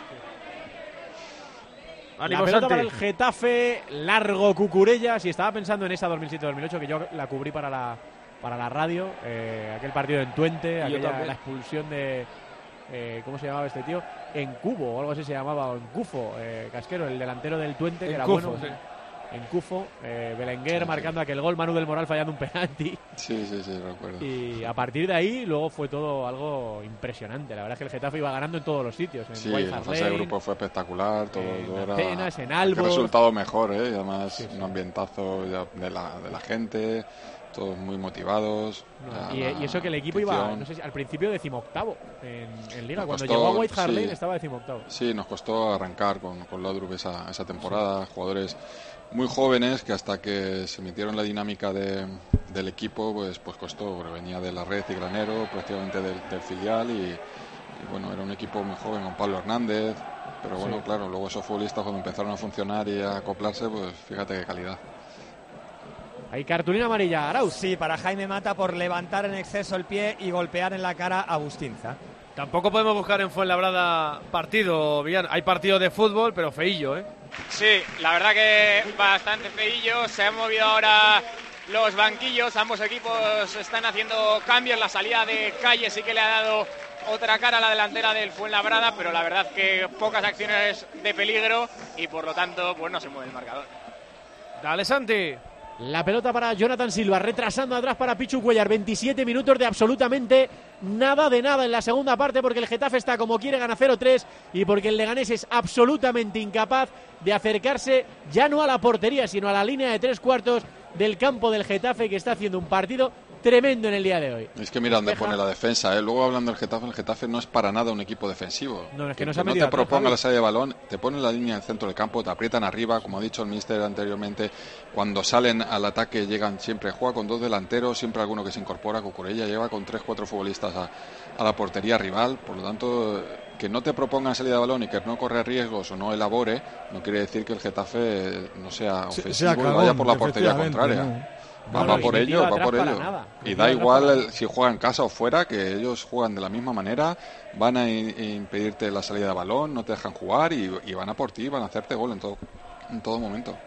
La Ánimo, pelota Santi. para el Getafe, largo Cucurella. Si estaba pensando en esa dos mil siete dos mil ocho, que yo la cubrí para la, para la radio, eh, aquel partido en Twente, yo aquella, también. la expulsión de. Eh, ¿Cómo se llamaba este tío? En Cubo o algo así se llamaba, o en Cufo, eh, Casquero, el delantero del Twente, que En era Cufo, bueno. sí. En Cufo, eh, Belenguer Sí, sí. marcando aquel gol, Manu del Moral fallando un penalti. Sí, sí, sí, recuerdo. Y a partir de ahí, luego fue todo algo impresionante. La verdad es que el Getafe iba ganando en todos los sitios. En Sí, White la Hart fase de Lane, grupo fue espectacular, todo, en todo era Atenas, en qué Aalborg. resultado mejor, ¿eh? Y además Sí, sí. un ambientazo ya de la, de la gente, todos muy motivados. No, la- y, y eso que el equipo iba, afición. no sé si al principio decimoctavo en, en Liga. Nos Cuando costó, llegó a White Hart sí. Lane estaba decimoctavo. Sí, nos costó arrancar con, con Laudrup esa, esa temporada, jugadores muy jóvenes que hasta que se metieron la dinámica de, del equipo, pues pues costó, porque venía de la Red y Granero, prácticamente del, del filial y, y bueno, era un equipo muy joven con Pablo Hernández, pero bueno, Sí. claro, luego esos futbolistas cuando empezaron a funcionar y a acoplarse, pues fíjate qué calidad. Hay cartulina amarilla, Arauz. Sí, para Jaime Mata por levantar en exceso el pie y golpear en la cara a Bustinza. Tampoco podemos buscar en Fuenlabrada partido, Villano. Hay partido de fútbol, pero feillo, ¿eh? Sí, la verdad que bastante feillo. Se han movido ahora los banquillos. Ambos equipos están haciendo cambios. La salida de Calle sí que le ha dado otra cara a la delantera del Fuenlabrada, pero la verdad que pocas acciones de peligro y por lo tanto pues no se mueve el marcador. Dale, Santi. La pelota para Jonathan Silva, retrasando atrás para Pichu Cuellar. veintisiete minutos de absolutamente nada de nada en la segunda parte, porque el Getafe está como quiere, gana cero tres, y porque el Leganés es absolutamente incapaz de acercarse ya no a la portería, sino a la línea de tres cuartos del campo del Getafe, que está haciendo un partido tremendo en el día de hoy. Es que mira dónde pone la defensa, ¿eh? Luego hablando del Getafe, el Getafe no es para nada un equipo defensivo. No, es que, que no, se no te proponga la salida de balón, te ponen la línea en el centro del campo, te aprietan arriba, como ha dicho el míster anteriormente, cuando salen al ataque llegan siempre, juega con dos delanteros, siempre alguno que se incorpora, Cucurella lleva con tres, cuatro futbolistas a, a la portería rival, por lo tanto, que no te propongan salida de balón y que no corre riesgos o no elabore, no quiere decir que el Getafe no sea ofensivo sea y cagón, vaya por la portería contraria. ¿no? Va, No, va no, por y ello, va por ello. nada. Y da igual el, si juega en casa o fuera, que ellos juegan de la misma manera, van a in, impedirte la salida de balón, no te dejan jugar y, y van a por ti, van a hacerte gol en todo, en todo momento.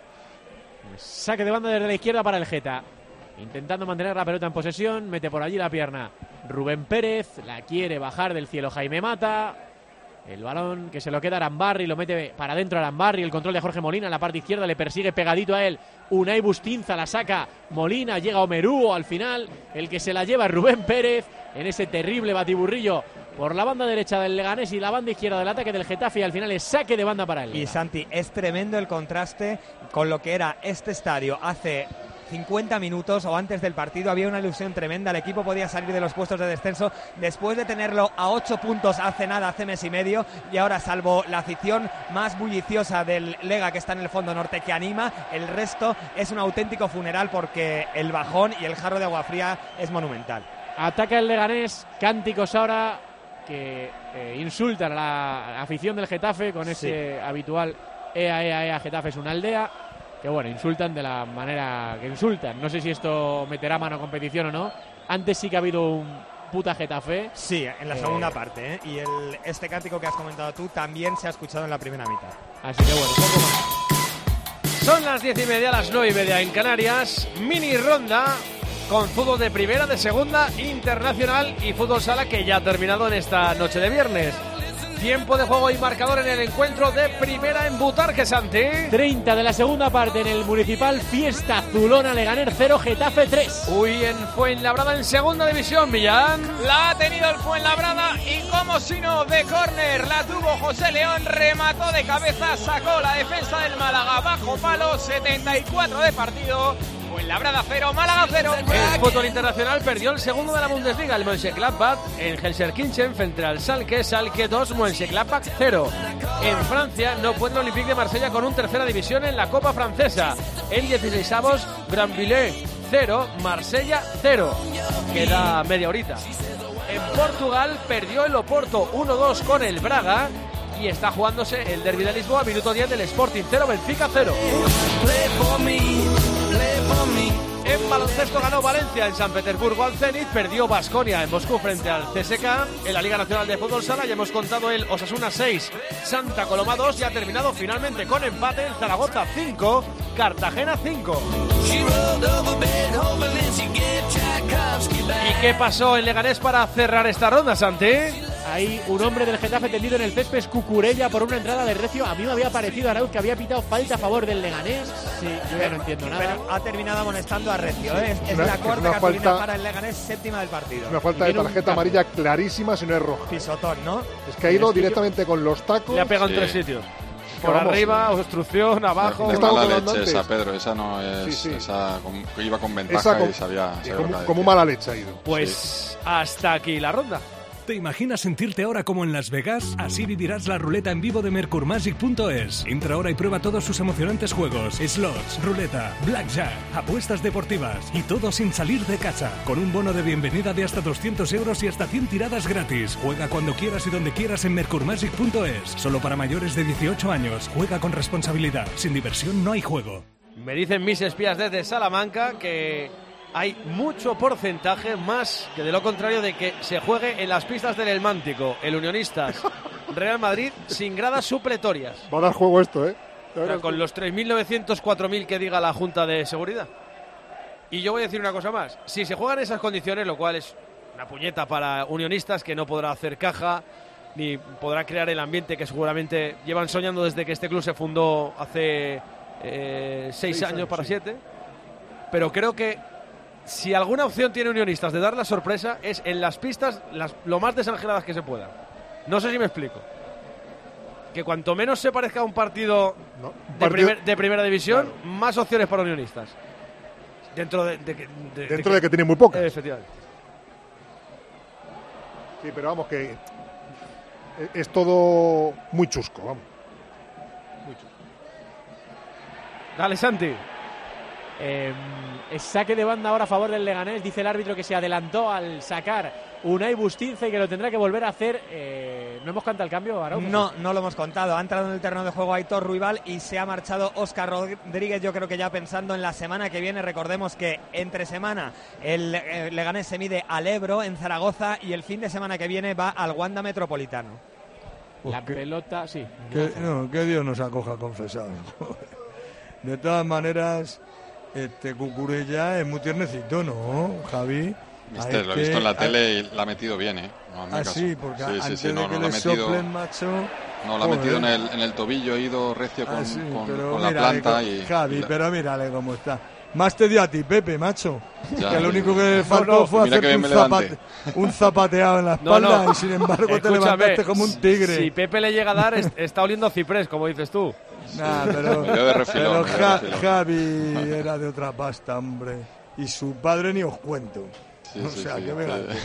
Saque de banda desde la izquierda para el Geta. Intentando mantener la pelota en posesión, mete por allí la pierna Rubén Pérez, la quiere bajar del cielo Jaime Mata. El balón que se lo queda Arambarri, lo mete para adentro Arambarri, el control de Jorge Molina en la parte izquierda, le persigue pegadito a él Unai Bustinza, la saca Molina, llega Omerúo al final, el que se la lleva es Rubén Pérez en ese terrible batiburrillo por la banda derecha del Leganés y la banda izquierda del ataque del Getafe, y al final es saque de banda para él. Y Santi, es tremendo el contraste con lo que era este estadio hace cincuenta minutos o antes del partido. Había una ilusión tremenda, el equipo podía salir de los puestos de descenso después de tenerlo a ocho puntos hace nada, hace mes y medio, y ahora, salvo la afición más bulliciosa del Lega, que está en el fondo norte, que anima, el resto es un auténtico funeral, porque el bajón y el jarro de agua fría es monumental. Ataca el Leganés, cánticos ahora que eh, insultan a la afición del Getafe con ese sí. habitual ea, ea, ea, Getafe es una aldea. Que bueno, insultan de la manera que insultan. No sé si esto meterá mano a competición o no. Antes sí que ha habido un puta Getafe. Sí, en la eh... segunda parte, ¿eh? Y el, este cántico que has comentado tú también se ha escuchado en la primera mitad. Así que bueno, poco más. Son las diez y media, las nueve y media en Canarias. Mini ronda con fútbol de primera, de segunda, internacional y fútbol sala, que ya ha terminado en esta noche de viernes. Tiempo de juego y marcador en el encuentro de primera en Butarque, Santi. treinta de la segunda parte en el Municipal. Fiesta Zulona, Leganés cero, Getafe tres. Uy, en Fuenlabrada en segunda división, Millán. La ha tenido el Fuenlabrada y como si no, de córner la tuvo José León, remató de cabeza, sacó la defensa del Málaga bajo palo, setenta y cuatro de partido. Fuenlabrada cero, Málaga cero. El fútbol internacional perdió el segundo de la Bundesliga, el Mönchengladbach en Gelsenkirchen frente al Schalke, Schalke dos, Mönchengladbach cero. En Francia no puede el Olympique de Marsella con un tercera división en la Copa Francesa. En dieciseisavos, Granville cero, Marsella cero. Queda media horita. En Portugal perdió el Oporto uno dos con el Braga y está jugándose el derbi de Lisboa, minuto diez del Sporting cero, Benfica cero. En baloncesto ganó Valencia en San Petersburgo al Zenit, perdió Baskonia en Moscú frente al C S K. En la Liga Nacional de Fútbol Sala ya hemos contado el Osasuna seis, Santa Coloma dos, y ha terminado finalmente con empate en Zaragoza cinco, Cartagena cinco. ¿Y qué pasó en Leganés para cerrar esta ronda, Santi? Hay un hombre del Getafe tendido en el césped, Cucurella, por una entrada de Recio. A mí me había parecido, Arauz, que había pitado falta a favor del Leganés. Sí, yo ya no entiendo nada. Pero ha terminado amonestando a Recio, ¿eh? Es, es una, la cuarta es cartulina falta, para el Leganés, séptima del partido. Una falta de tarjeta amarilla clarísima, si no es roja. Pisotón, ¿no? Es que ha ido directamente con los tacos. Le ha pegado sí. en tres sitios. Por vamos, arriba, obstrucción, abajo. Es mala leche esa, Pedro. Esa no es. Sí, sí. Esa con, iba con ventaja esa con, y sabía. sabía como, como mala leche ha ido. Pues sí. Hasta aquí la ronda. ¿Te imaginas sentirte ahora como en Las Vegas? Así vivirás la ruleta en vivo de Mercurmagic punto es. Entra ahora y prueba todos sus emocionantes juegos, slots, ruleta, blackjack, apuestas deportivas y todo sin salir de casa. Con un bono de bienvenida de hasta doscientos euros y hasta cien tiradas gratis. Juega cuando quieras y donde quieras en Mercurmagic punto es. Solo para mayores de dieciocho años. Juega con responsabilidad. Sin diversión no hay juego. Me dicen mis espías desde Salamanca que hay mucho porcentaje más que de lo contrario de que se juegue en las pistas del El Mántico, el Unionistas Real Madrid sin gradas supletorias. Va a dar juego esto, ¿eh? O sea, con los tres mil novecientos, cuatro mil que diga la Junta de Seguridad. Y yo voy a decir una cosa más. Si se juegan en esas condiciones, lo cual es una puñeta para Unionistas, que no podrá hacer caja ni podrá crear el ambiente que seguramente llevan soñando desde que este club se fundó hace eh, seis, seis años, años para sí. siete. pero creo que si alguna opción tiene Unionistas de dar la sorpresa es en las pistas las, lo más desangeladas que se pueda. No sé si me explico. Que cuanto menos se parezca a un partido, No, un de, partido- primer- de primera división, Claro. más opciones para Unionistas. Dentro de, de, de- de- Dentro de que tiene muy pocas. Eh, efectivamente. Sí, pero vamos, que es- es todo muy chusco, vamos. Dale, Santi. Eh, es saque de banda ahora a favor del Leganés. Dice el árbitro que se adelantó al sacar Unai Bustinza y que lo tendrá que volver a hacer. Eh, ¿No hemos cantado el cambio, Araujo? No, no lo hemos contado. Ha entrado en el terreno de juego Aitor Ruibal y se ha marchado Óscar Rodríguez. Yo creo que ya pensando en la semana que viene. Recordemos que entre semana el eh, Leganés se mide al Ebro en Zaragoza y el fin de semana que viene va al Wanda Metropolitano. La pelota, sí. Que, no, que Dios nos acoja confesado. De todas maneras, este Cucurella es muy tiernecito, ¿no, Javi? Mister, Hay lo he que- visto en la hay- tele y la ha metido bien, ¿eh? No, hazme Ah, caso. sí, porque sí, sí, antes sí, de no, que no, le la ha metido, soplen, macho... no, la ha metido en joder. el, en el tobillo, ha ido recio con, Ah, sí, con- pero con la mírale planta co- y... Javi, y la- pero mírale cómo está. Más te dio a ti, Pepe, macho. Ya, que lo sí, único sí. que No, faltó no, fue mira que hacerte bien un, me levanté. zapate- un zapateado en la No, espalda no. y sin embargo te Escúchame, levantaste como un tigre. Si Pepe le llega a dar, es- está oliendo a ciprés, como dices tú. Nah, pero, Me dio de refilón, pero me dio de Ja- refilón. Javi era de otra pasta, hombre. Y su padre ni os cuento. Sí, o sí, sea, sí, que me sí. gaste.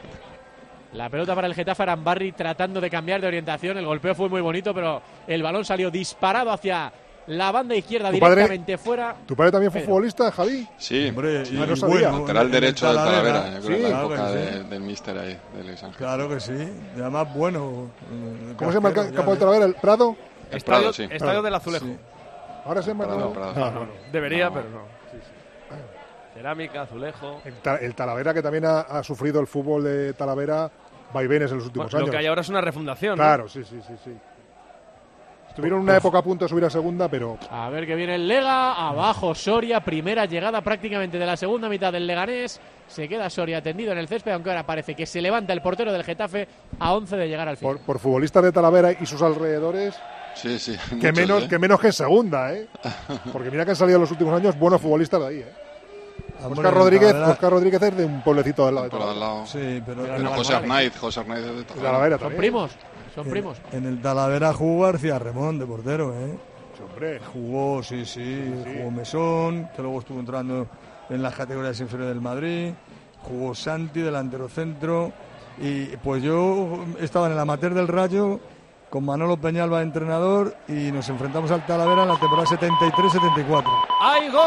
La pelota para el Getafe, Arambarri tratando de cambiar de orientación. El golpeo fue muy bonito, pero el balón salió disparado hacia la banda izquierda, ¿Tu padre- directamente fuera. ¿Tu padre también fue Pedro. futbolista, Javi? Sí, Hombre, sí. y Ah, no sabía. bueno, Lateral en el derecho del Talavera, yo creo Sí, en la claro época que sí. de- del míster ahí, de Luis Ángel. Claro que sí. Y además, bueno. eh, ¿Cómo se llama el ca- casquero, campo de ya Talavera? ¿El Prado? El Estadio, Prado, sí. estadio del Azulejo. Sí. Ahora se llama... Prado, no, Prado. no, no, no. Debería, No. pero no. Cerámica, Azulejo. El, Ta- el Talavera, que también ha, ha sufrido el fútbol de Talavera vaivenes en los últimos Bueno, lo años. que hay ahora es una refundación, ¿no? Claro, sí, sí, sí, sí. Estuvieron una época a punto de subir a segunda, pero A ver que viene el Lega. Abajo Soria. Primera llegada prácticamente de la segunda mitad del Leganés. Se queda Soria tendido en el césped, aunque ahora parece que se levanta el portero del Getafe a once de llegar al fin. por, por futbolistas de Talavera y sus alrededores, Sí, sí. que muchos, menos, ¿eh? que menos que en segunda, ¿eh? Porque mira que han salido en los últimos años buenos futbolistas de ahí, ¿eh? Hombre, Oscar Rodríguez, Talavera- Oscar Rodríguez es de un pueblecito del lado de Por al Talavera. lado. Sí, pero. Pero en- no- José Vale. Arnaiz, José Arnaiz de De Talavera. Talavera Son también. primos. Son primos. En el Talavera jugó García Remón de portero, ¿eh? Sí, hombre. Jugó, sí, sí, sí. jugó Mesón, que luego estuvo entrando en las categorías inferiores del Madrid. Jugó Santi, delantero centro. Y pues yo estaba en el amateur del Rayo con Manolo Peñalba de entrenador y nos enfrentamos al Talavera en la temporada setenta y tres setenta y cuatro. ¡Hay gol!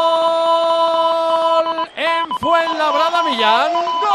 En Fuenlabrada, Millán.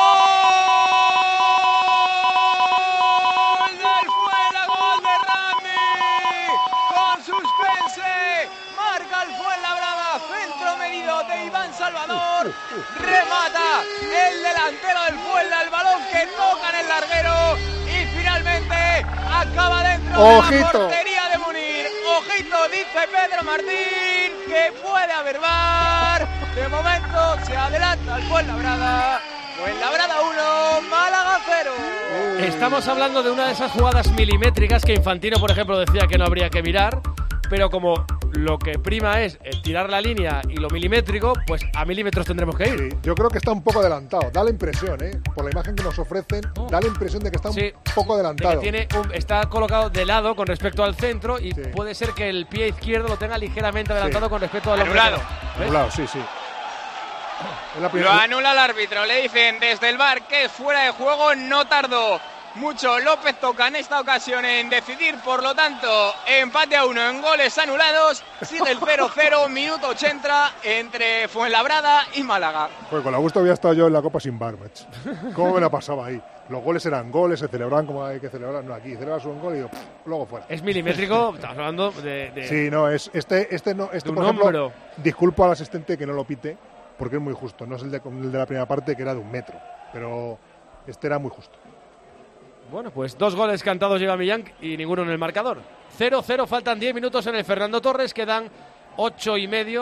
¡Gol del Fuenla! ¡Gol de Rami! Con suspense. Marca el Fuenlabrada. Centro medido de Iván Salvador. Remata el delantero del Fuenla. El balón que toca en el larguero. Y finalmente acaba dentro de Ojito. la portería de Munir. Ojito, dice Pedro Martín, que puede haber VAR. De momento se adelanta el Fuenlabrada. Fuenlabrada uno, Málaga cero. Estamos hablando de una de esas jugadas milimétricas que Infantino, por ejemplo, decía que no habría que mirar, pero como lo que prima es eh, tirar la línea y lo milimétrico, pues a milímetros tendremos que ir. Sí, yo creo que está un poco adelantado. Da la impresión, ¿eh? Por la imagen que nos ofrecen, da la impresión de que está un Sí, poco de adelantado. que tiene un- está colocado de lado con respecto al centro y Sí. puede ser que el pie izquierdo lo tenga ligeramente adelantado Sí. con respecto al hombre. Anulado. ¿Ves? Anulado, sí, sí. Es la Lo primera- anula el árbitro, le dicen desde el VAR que es fuera de juego, no tardó mucho López Toca en esta ocasión en decidir, por lo tanto, empate a uno en goles anulados, sigue el cero cero, minuto ochenta entre Fuenlabrada y Málaga. Pues con la gusto había estado yo en la Copa sin bar, macho. ¿Cómo me la pasaba ahí? Los goles eran goles, se celebraban como hay que celebrar. No, aquí celebras un gol y digo, pff, luego fuera. Es milimétrico, estamos hablando de... de- Sí, no, es este, este no, este de un por ejemplo, hombro. disculpo al asistente que no lo pite, porque es muy justo. No es el de, el de la primera parte, que era de un metro, pero este era muy justo. Bueno, pues dos goles cantados lleva Millán y ninguno en el marcador. cero cero, faltan diez minutos en el Fernando Torres, quedan ocho y medio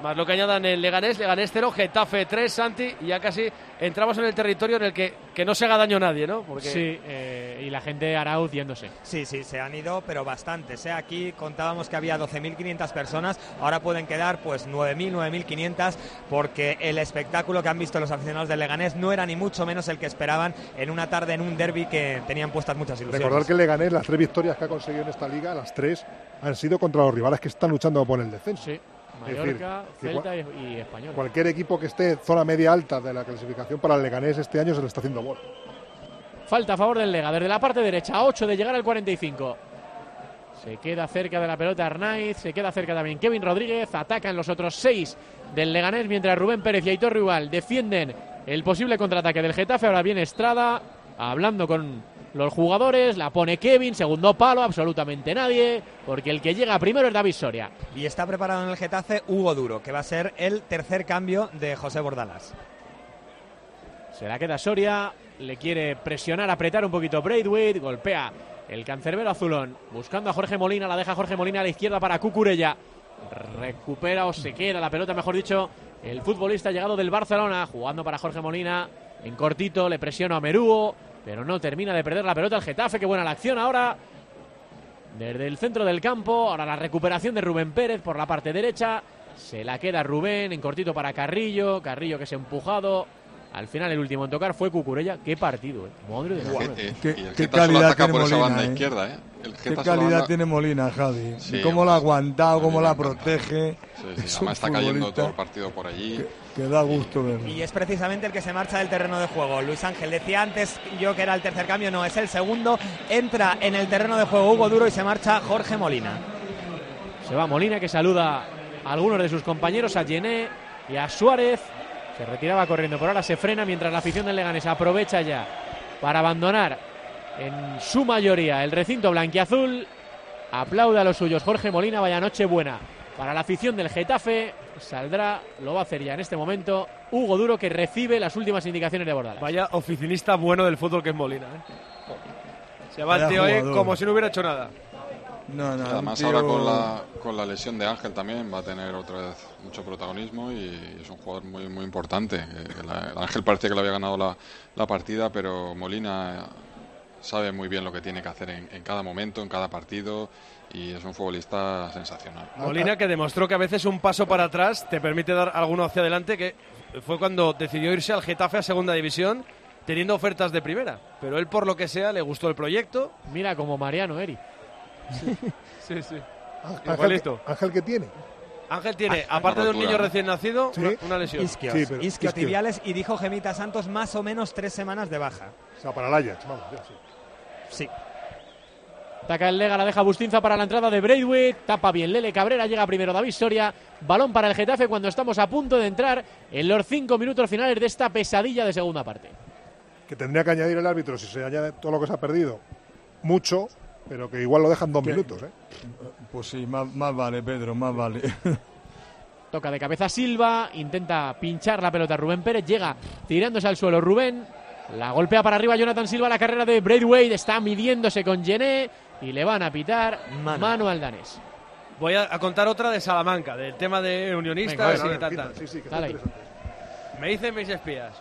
Más lo que añadan el Leganés, Leganés cero, Getafe tres, Santi, y ya casi entramos en el territorio en el que, que no se haga daño a nadie, ¿no? Porque... Sí, eh, y la gente Arauz yéndose. Sí, sí, se han ido, pero bastantes. ¿eh? Aquí contábamos que había doce mil quinientas personas, ahora pueden quedar pues nueve mil, nueve mil quinientas, porque el espectáculo que han visto los aficionados del Leganés no era ni mucho menos el que esperaban en una tarde en un derbi que tenían puestas muchas ilusiones. Recordar que el Leganés, las tres victorias que ha conseguido en esta liga, las tres han sido contra los rivales que están luchando por el descenso. Sí. Mallorca, decir, Celta y, y Español. Cualquier equipo que esté en zona media alta de la clasificación para el Leganés este año se le está haciendo bola. Falta a favor del Lega, desde la parte derecha, a ocho de llegar al cuarenta y cinco. Se queda cerca de la pelota Arnaiz, se queda cerca también Kevin Rodríguez, atacan los otros seis del Leganés, mientras Rubén Pérez y Aitor Rival defienden el posible contraataque del Getafe. Ahora viene Estrada, hablando con los jugadores, la pone Kevin, segundo palo, absolutamente nadie, porque el que llega primero es David Soria. Y está preparado en el Getafe Hugo Duro, que va a ser el tercer cambio de José Bordalas. Se la queda Soria, le quiere presionar, apretar un poquito Braithwaite, golpea el cancerbero azulón, buscando a Jorge Molina, la deja Jorge Molina a la izquierda para Cucurella. Recupera o se queda la pelota, mejor dicho, el futbolista llegado del Barcelona, jugando para Jorge Molina, en cortito, le presiona a Merúo, pero no termina de perder la pelota el Getafe. Qué buena la acción ahora desde el centro del campo. Ahora la recuperación de Rubén Pérez por la parte derecha, se la queda Rubén en cortito para Carrillo, Carrillo que se ha empujado. Al final el último en tocar fue Cucurella. Qué partido, eh. Madre de Wow. Qué, qué, qué calidad tiene por esa Molina, banda eh. izquierda, ¿eh? El Qué Getafe calidad banda... tiene Molina, Javi. Sí, cómo lo ha aguantado, cómo me la encanta. protege. Sí, sí, Es además un está cayendo futbolista todo el partido por allí. Que, que da gusto verlo. Y es precisamente el que se marcha del terreno de juego. Luis Ángel decía antes yo que era el tercer cambio, no, es el segundo. Entra en el terreno de juego Hugo Duro y se marcha Jorge Molina. Se va Molina, que saluda a algunos de sus compañeros, a Gené y a Suárez. Se retiraba corriendo, pero ahora se frena mientras la afición del Leganés aprovecha ya para abandonar en su mayoría el recinto blanquiazul. Aplaude a los suyos Jorge Molina, vaya noche buena para la afición del Getafe. Saldrá, lo va a hacer ya en este momento Hugo Duro, que recibe las últimas indicaciones de Bordalas. Vaya oficinista bueno del fútbol que es Molina, ¿eh? Se va el Vaya tío ahí jugador. como si no hubiera hecho nada. No, no, Además tío... ahora con la, con la lesión de Ángel también va a tener otra vez mucho protagonismo y es un jugador muy muy importante. El, el Ángel parecía que le había ganado la, la partida, pero Molina sabe muy bien lo que tiene que hacer en, en cada momento, en cada partido, y es un futbolista sensacional. Molina, que demostró que a veces un paso para atrás te permite dar alguno hacia adelante, que fue cuando decidió irse al Getafe a segunda división teniendo ofertas de primera, pero él por lo que sea le gustó el proyecto. Mira como Mariano Eri. Sí, sí. Ángel, Igualito. Ángel, ¿qué tiene? Ángel tiene, Ah, aparte de un rotura, niño ¿no? recién nacido, Sí. una, una lesión. Isquios, Sí, pero- isquiotibiales, y dijo Gemita Santos más o menos tres semanas de baja. O sea, para el Ajax, vamos, ya, sí. Sí. Ataca el Lega, la deja Bustinza para la entrada de Braithwaite, tapa bien Lele Cabrera, llega primero David Soria, balón para el Getafe cuando estamos a punto de entrar en los cinco minutos finales de esta pesadilla de segunda parte. Que tendría que añadir el árbitro, si se añade todo lo que se ha perdido, mucho, pero que igual lo dejan dos ¿Qué? minutos, ¿eh? Pues sí, más, más vale, Pedro, más vale. Toca de cabeza Silva, intenta pinchar la pelota Rubén Pérez, llega tirándose al suelo Rubén, la golpea para arriba Jonathan Silva, la carrera de Braithwaite, está midiéndose con Gené y le van a pitar mano, mano al danés. Voy a, a contar otra de Salamanca, del tema de unionistas Venga, y tal, quita, tal. sí, sí, que está Dale ahí. interesante. Me dicen mis espías.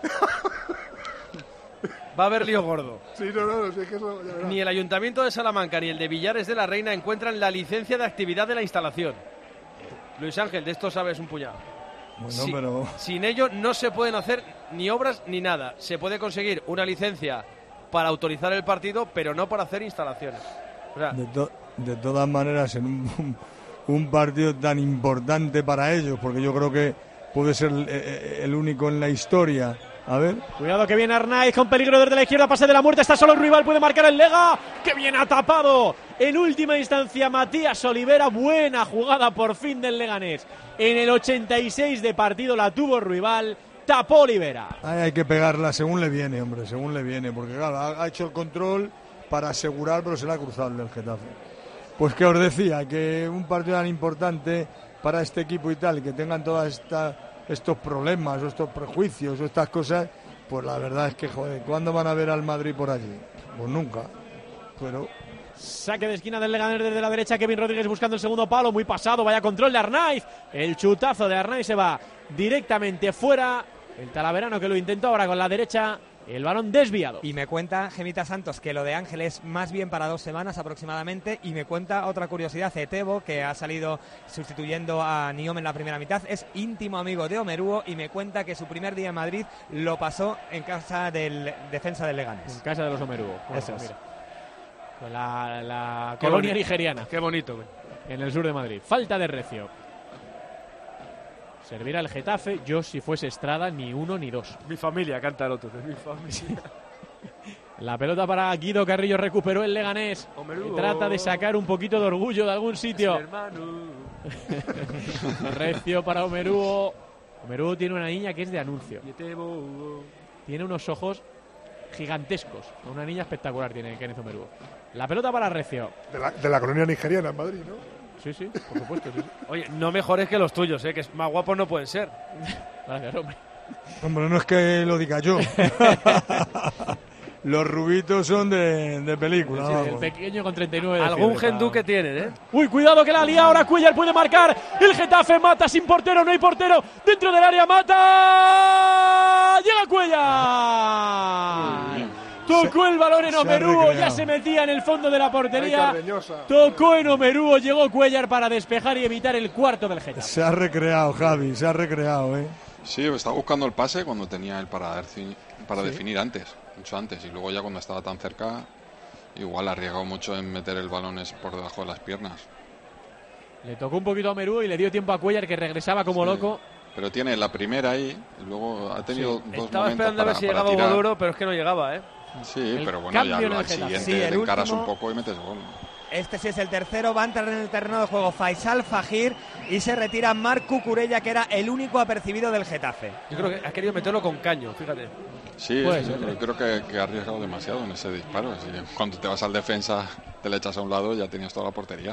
Va a haber lío gordo. Sí, no, no, no, sí, es que eso, ya verás. Ni el Ayuntamiento de Salamanca ni el de Villares de la Reina encuentran la licencia de actividad de la instalación. Luis Ángel, de esto sabes un puñado. Bueno, Sí, pero... Sin ello no se pueden hacer ni obras ni nada. Se puede conseguir una licencia para autorizar el partido, pero no para hacer instalaciones. O sea, De, to- de todas maneras, en un, un partido tan importante para ellos, porque yo creo que puede ser el, el único en la historia. A ver, Cuidado que viene Arnaiz con peligro desde la izquierda, pase de la muerte, está solo el rival, puede marcar el Lega, que bien ha tapado en última instancia Matías Olivera, buena jugada por fin del Leganés, en el ochenta y seis de partido la tuvo el rival, tapó Olivera. ahí hay que pegarla según le viene, hombre, según le viene, porque claro, ha, ha hecho el control para asegurar, pero se le ha cruzado el del Getafe. Pues que os decía, que un partido tan importante para este equipo y tal, y que tengan todas estas... estos problemas o estos prejuicios o estas cosas, pues la verdad es que, joder, ¿cuándo van a ver al Madrid por allí? Pues nunca. Pero Saque de esquina del Leganés desde la derecha. Kevin Rodríguez buscando el segundo palo. Muy pasado. Vaya control de Arnaiz. El chutazo de Arnaiz se va directamente fuera. El talaverano que lo intentó ahora con la derecha. El balón desviado. Y me cuenta Gemita Santos que lo de Ángel es más bien para dos semanas aproximadamente. Y me cuenta otra curiosidad. Etebo, que ha salido sustituyendo a Niom en la primera mitad, es íntimo amigo de Omeruo. Y me cuenta que su primer día en Madrid lo pasó en casa del defensa del Leganés. En casa de los Omeruo. Eso es. Mira. Con la, la colonia nigeriana. Qué bonito. En el sur de Madrid. Falta de Recio. Servirá el Getafe. Yo, si fuese Estrada, ni uno ni dos. Mi familia, canta el otro. Mi familia. La pelota para Guido Carrillo. Recuperó el Leganés. Omeruo. Trata de sacar un poquito de orgullo de algún sitio. Recio para Omeruo. Omeruo tiene una niña que es de anuncio. Tiene unos ojos gigantescos. Una niña espectacular tiene Kenneth Omeruo. La pelota para Recio. De la, de la colonia nigeriana en Madrid, ¿no? Sí, sí, por supuesto. Sí. Oye, no mejores que los tuyos, ¿eh? Que más guapos no pueden ser. Gracias, hombre. Hombre, no es que lo diga yo. Los rubitos son de, de película. Sí, vamos. el pequeño con treinta y nueve de Algún fiebre, gendú para... que tienen, ¿eh? Uy, cuidado que la lía ahora. Cuellar puede marcar. El Getafe mata sin portero. No hay portero dentro del área. Mata. Llega Cuellar. Tocó el balón en Omeruo, ya se metía en el fondo de la portería. Tocó en Omeruo, llegó Cuellar para despejar y evitar el cuarto del Getafe. Se ha recreado, Javi, se ha recreado, ¿eh? Sí, estaba buscando el pase cuando tenía él para, para ¿Sí? definir antes, mucho antes. Y luego ya cuando estaba tan cerca, igual ha arriesgado mucho en meter el balón por debajo de las piernas. Le tocó un poquito a Omeruo y le dio tiempo a Cuellar, que regresaba como Sí. loco. Pero tiene la primera ahí, y luego ha tenido Sí. dos Estaba momentos esperando a ver para, si para llegaba tirar. Hugo Duro, pero es que no llegaba, ¿eh? Sí, El pero bueno, cambio ya en el al Getafe. siguiente Sí, el te encaras último- un poco y metes gol. Este sí es el tercero, va a entrar en el terreno de juego Faisal Fajir y se retira Marc Cucurella, que era el único apercibido del Getafe. Yo creo que ha querido meterlo con caño, fíjate. Sí, Puede sí, ser, yo ¿eh? creo que, que ha arriesgado demasiado en ese disparo. Así que cuando te vas al defensa, te le echas a un lado, ya tenías toda la portería.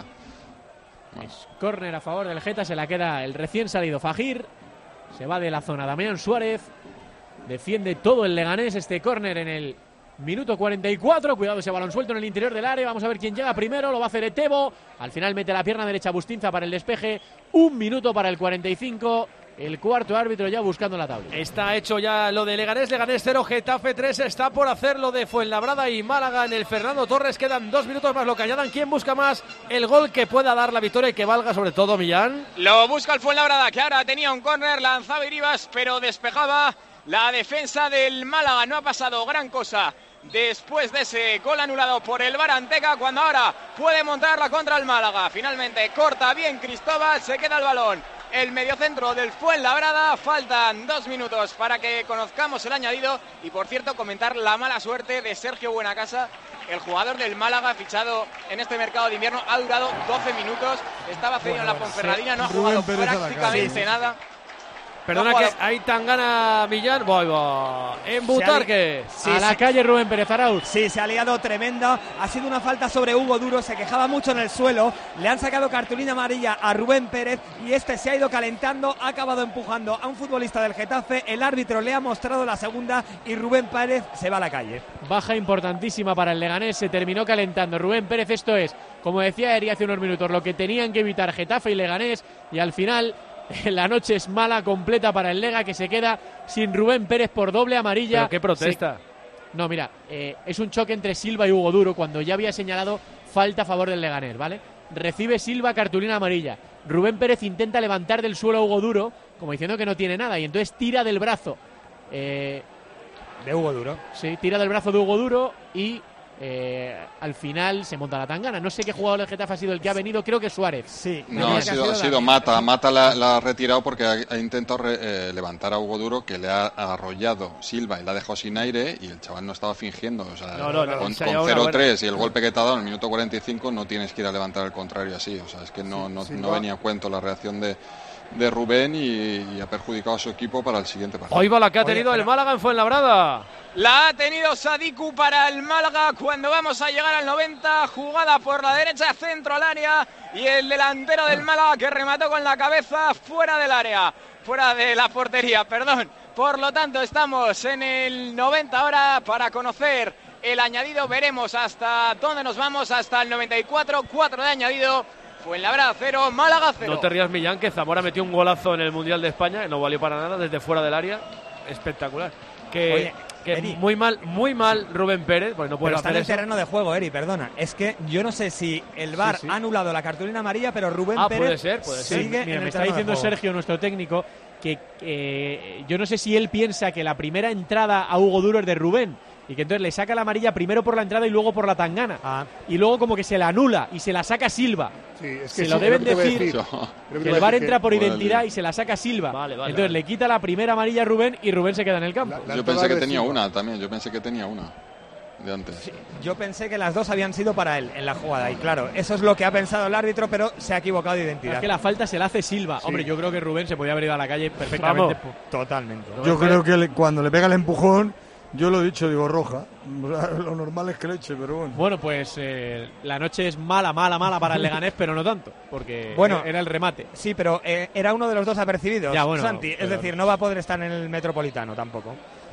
Bueno. Es córner a favor del Geta, se la queda el recién salido Fajir. Se va de la zona Damián Suárez. Defiende todo el Leganés este córner en el minuto cuarenta y cuatro. Cuidado ese balón suelto en el interior del área. Vamos a ver quién llega primero. Lo va a hacer Etebo. Al final mete la pierna derecha Bustinza para el despeje. Un minuto para el cuarenta y cinco. El cuarto árbitro ya buscando la tabla. Está hecho ya lo de Leganés, Leganés cero, Getafe tres, está por hacer lo de Fuenlabrada y Málaga en el Fernando Torres, quedan dos minutos más, lo que añadan, ¿quién busca más el gol que pueda dar la victoria y que valga sobre todo, Millán? Lo busca el Fuenlabrada, que ahora tenía un córner, lanzaba Iribas, pero despejaba la defensa del Málaga. No ha pasado gran cosa después de ese gol anulado por el Baranteca, cuando ahora puede montarla contra el Málaga. Finalmente corta bien Cristóbal, se queda el balón el mediocentro del Fuenlabrada. Faltan dos minutos para que conozcamos el añadido. Y por cierto, comentar la mala suerte de Sergio Buenacasa, el jugador del Málaga fichado en este mercado de invierno. Ha durado doce minutos, estaba cedido en la Ponferradina, no ha jugado Rubén Pérez a la prácticamente calle. nada. Perdona No que juega- hay tan gana Millán, voy, voy. En Butarque. Sí, a la sí. calle Rubén Pérez Arauz. Sí, se ha liado tremenda. Ha sido una falta sobre Hugo Duro. Se quejaba mucho en el suelo. Le han sacado cartulina amarilla a Rubén Pérez y este se ha ido calentando. Ha acabado empujando a un futbolista del Getafe. El árbitro le ha mostrado la segunda y Rubén Pérez se va a la calle. Baja importantísima para el Leganés, se terminó calentando Rubén Pérez. Esto es, como decía Eri hace unos minutos, lo que tenían que evitar Getafe y Leganés, y al final la noche es mala, completa para el Lega, que se queda sin Rubén Pérez por doble amarilla. Pero qué protesta. Se... No, mira, eh, es un choque entre Silva y Hugo Duro, cuando ya había señalado falta a favor del Leganés, ¿vale? Recibe Silva cartulina amarilla. Rubén Pérez intenta levantar del suelo a Hugo Duro, como diciendo que no tiene nada, y entonces tira del brazo. Eh, De Hugo Duro. Sí, tira del brazo de Hugo Duro y eh, al final se monta la tangana. No sé qué jugador del Getafe ha sido el que ha venido, creo que Suárez. Sí. No, ha sido, ha sido Mata. Mata la, la ha retirado porque ha, ha intentado re, eh, levantar a Hugo Duro, que le ha arrollado Silva y la ha dejado sin aire, y el chaval no estaba fingiendo. O sea, No, no, no, con, se ha con llevado una cero buena. tres y el golpe que te ha dado en el minuto cuarenta y cinco no tienes que ir a levantar al contrario así. O sea, es que no, no, no venía a cuento la reacción de, de Rubén y, y ha perjudicado a su equipo para el siguiente partido. Hoy va la que ha Oye, tenido pero- el Málaga en Fuenlabrada. La ha tenido Sadiku para el Málaga cuando vamos a llegar al noventa. Jugada por la derecha, centro al área. Y el delantero del Málaga que remató con la cabeza fuera del área. Fuera de la portería, perdón. Por lo tanto, estamos en el noventa ahora para conocer el añadido. Veremos hasta dónde nos vamos, hasta el noventa y cuatro, cuatro de añadido. Fuenlabrada cero, Málaga cero. No te rías, Millán, que Zamora metió un golazo en el Mundial de España, que no valió para nada, desde fuera del área. Espectacular. Que, Oye, que Eri, muy mal, muy mal Rubén Pérez, pues no puede pero está hacer en el eso. terreno de juego, Eri, perdona. Es que yo no sé si el V A R Sí, sí. ha anulado la cartulina amarilla, pero Rubén Ah, Pérez puede ser, puede ser. sigue Mira, en me el está terreno de diciendo juego. Sergio, nuestro técnico, que eh, yo no sé si él piensa que la primera entrada a Hugo Duro es de Rubén y que entonces le saca la amarilla primero por la entrada y luego por la tangana. Ah. Y luego como que se la anula y se la saca Silva. Sí, es Se que lo sí, deben es lo que te voy a decir. Creo Que te el voy a V A R decir entra que- por Vale. identidad y se la saca Silva. Vale, vale, entonces vale. le quita la primera amarilla a Rubén y Rubén se queda en el campo. La- la Yo entrada pensé que de tenía Silva. una también, yo pensé que tenía una de antes. Sí, yo pensé que las dos habían sido para él en la jugada y claro, eso es lo que ha pensado el árbitro, pero se ha equivocado de identidad. Es que la falta se la hace Silva. Sí. Hombre, yo creo que Rubén se podía haber ido a la calle perfectamente. Vamos. Totalmente. Yo creo que le- cuando le pega el empujón, yo lo he dicho, digo roja. Lo normal es que le eche, pero bueno. Bueno, pues eh, la noche es mala, mala, mala para el Leganés, pero no tanto, porque Bueno. era el remate. Sí, pero eh, era uno de los dos apercibidos, Ya, bueno, Santi. Es pero- decir, no va a poder estar en el Metropolitano tampoco.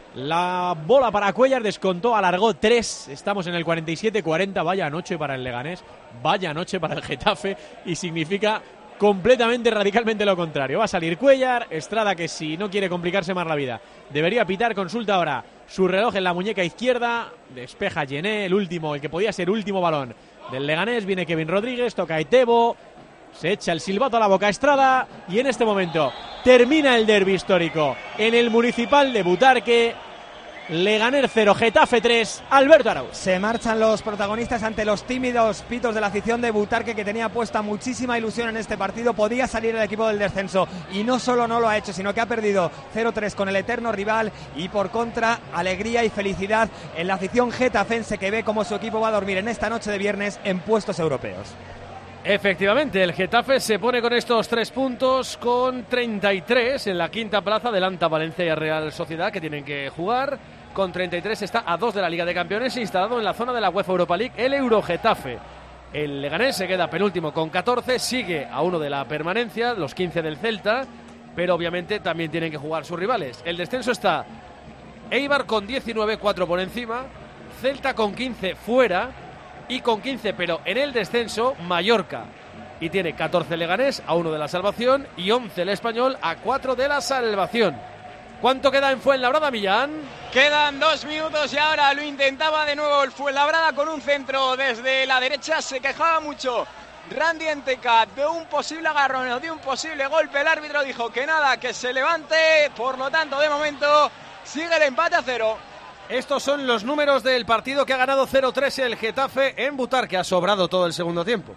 La bola para Cuellar descontó, alargó tres. Estamos en el cuarenta y siete cuarenta. Vaya noche para el Leganés, vaya noche para el Getafe y significa completamente, radicalmente lo contrario. Va a salir Cuellar, Estrada, que si no quiere complicarse más la vida, debería pitar. Consulta ahora su reloj en la muñeca izquierda. Despeja Gené, el último, el que podía ser último balón del Leganés. Viene Kevin Rodríguez, toca Etebo. Se echa el silbato a la boca Estrada y en este momento termina el derbi histórico en el Municipal de Butarque. Leganés cero, Getafe tres, Alberto Arauz. Se marchan los protagonistas ante los tímidos pitos de la afición de Butarque, que tenía puesta muchísima ilusión en este partido. Podía salir el equipo del descenso y no solo no lo ha hecho, sino que ha perdido cero tres con el eterno rival. Y por contra, alegría y felicidad en la afición getafense, que ve cómo su equipo va a dormir en esta noche de viernes en puestos europeos. Efectivamente, el Getafe se pone con estos tres puntos, con treinta y tres en la quinta plaza, adelanta Valencia y Real Sociedad, que tienen que jugar. Con treinta y tres está a dos de la Liga de Campeones, instalado en la zona de la UEFA Europa League, el Eurogetafe. El Leganés se queda penúltimo con catorce, sigue a uno de la permanencia, los quince del Celta, pero obviamente también tienen que jugar sus rivales. El descenso está Eibar con diecinueve, cuatro por encima, Celta con quince fuera, y con quince, pero en el descenso, Mallorca. Y tiene catorce Leganés, a uno de la salvación, y once el Español, a cuatro de la salvación. ¿Cuánto queda en Fuenlabrada, Millán? Quedan dos minutos y ahora lo intentaba de nuevo el Fuenlabrada con un centro desde la derecha. Se quejaba mucho Randy Enteca de un posible agarrón o de un posible golpe. El árbitro dijo que nada, que se levante. Por lo tanto, de momento, sigue el empate a cero. Estos son los números del partido que ha ganado cero tres el Getafe en Butarque, que ha sobrado todo el segundo tiempo.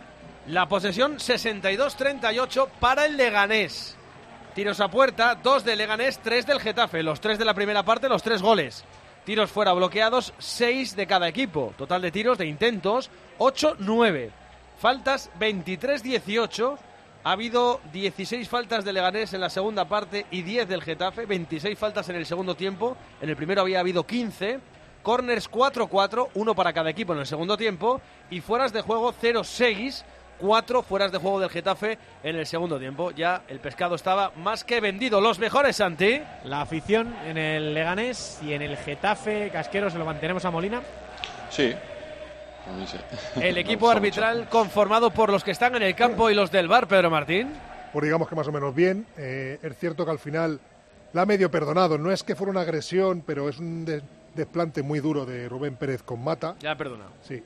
La posesión sesenta y dos treinta y ocho para el Leganés. Tiros a puerta, dos del Leganés, tres del Getafe. Los tres de la primera parte, los tres goles. Tiros fuera bloqueados, seis de cada equipo. Total de tiros, de intentos, ocho nueve. Faltas, veintitrés dieciocho. Ha habido dieciséis faltas de Leganés en la segunda parte y diez del Getafe. veintiséis faltas en el segundo tiempo. En el primero había habido quince. Corners cuatro cuatro, uno para cada equipo en el segundo tiempo. Y fueras de juego cero seis. Cuatro fueras de juego del Getafe en el segundo tiempo. Ya el pescado estaba más que vendido. Los mejores, Santi. La afición en el Leganés y en el Getafe, Casquero, ¿se lo mantenemos a Molina? Sí. A mí sí. El Me equipo gusta arbitral mucho. conformado por los que están en el campo y los del V A R, Pedro Martín. Pues digamos que más o menos bien. Eh, es cierto que al final la ha medio perdonado. No es que fuera una agresión, pero es un des- desplante muy duro de Rubén Pérez con Mata. Ya perdonado. Sí.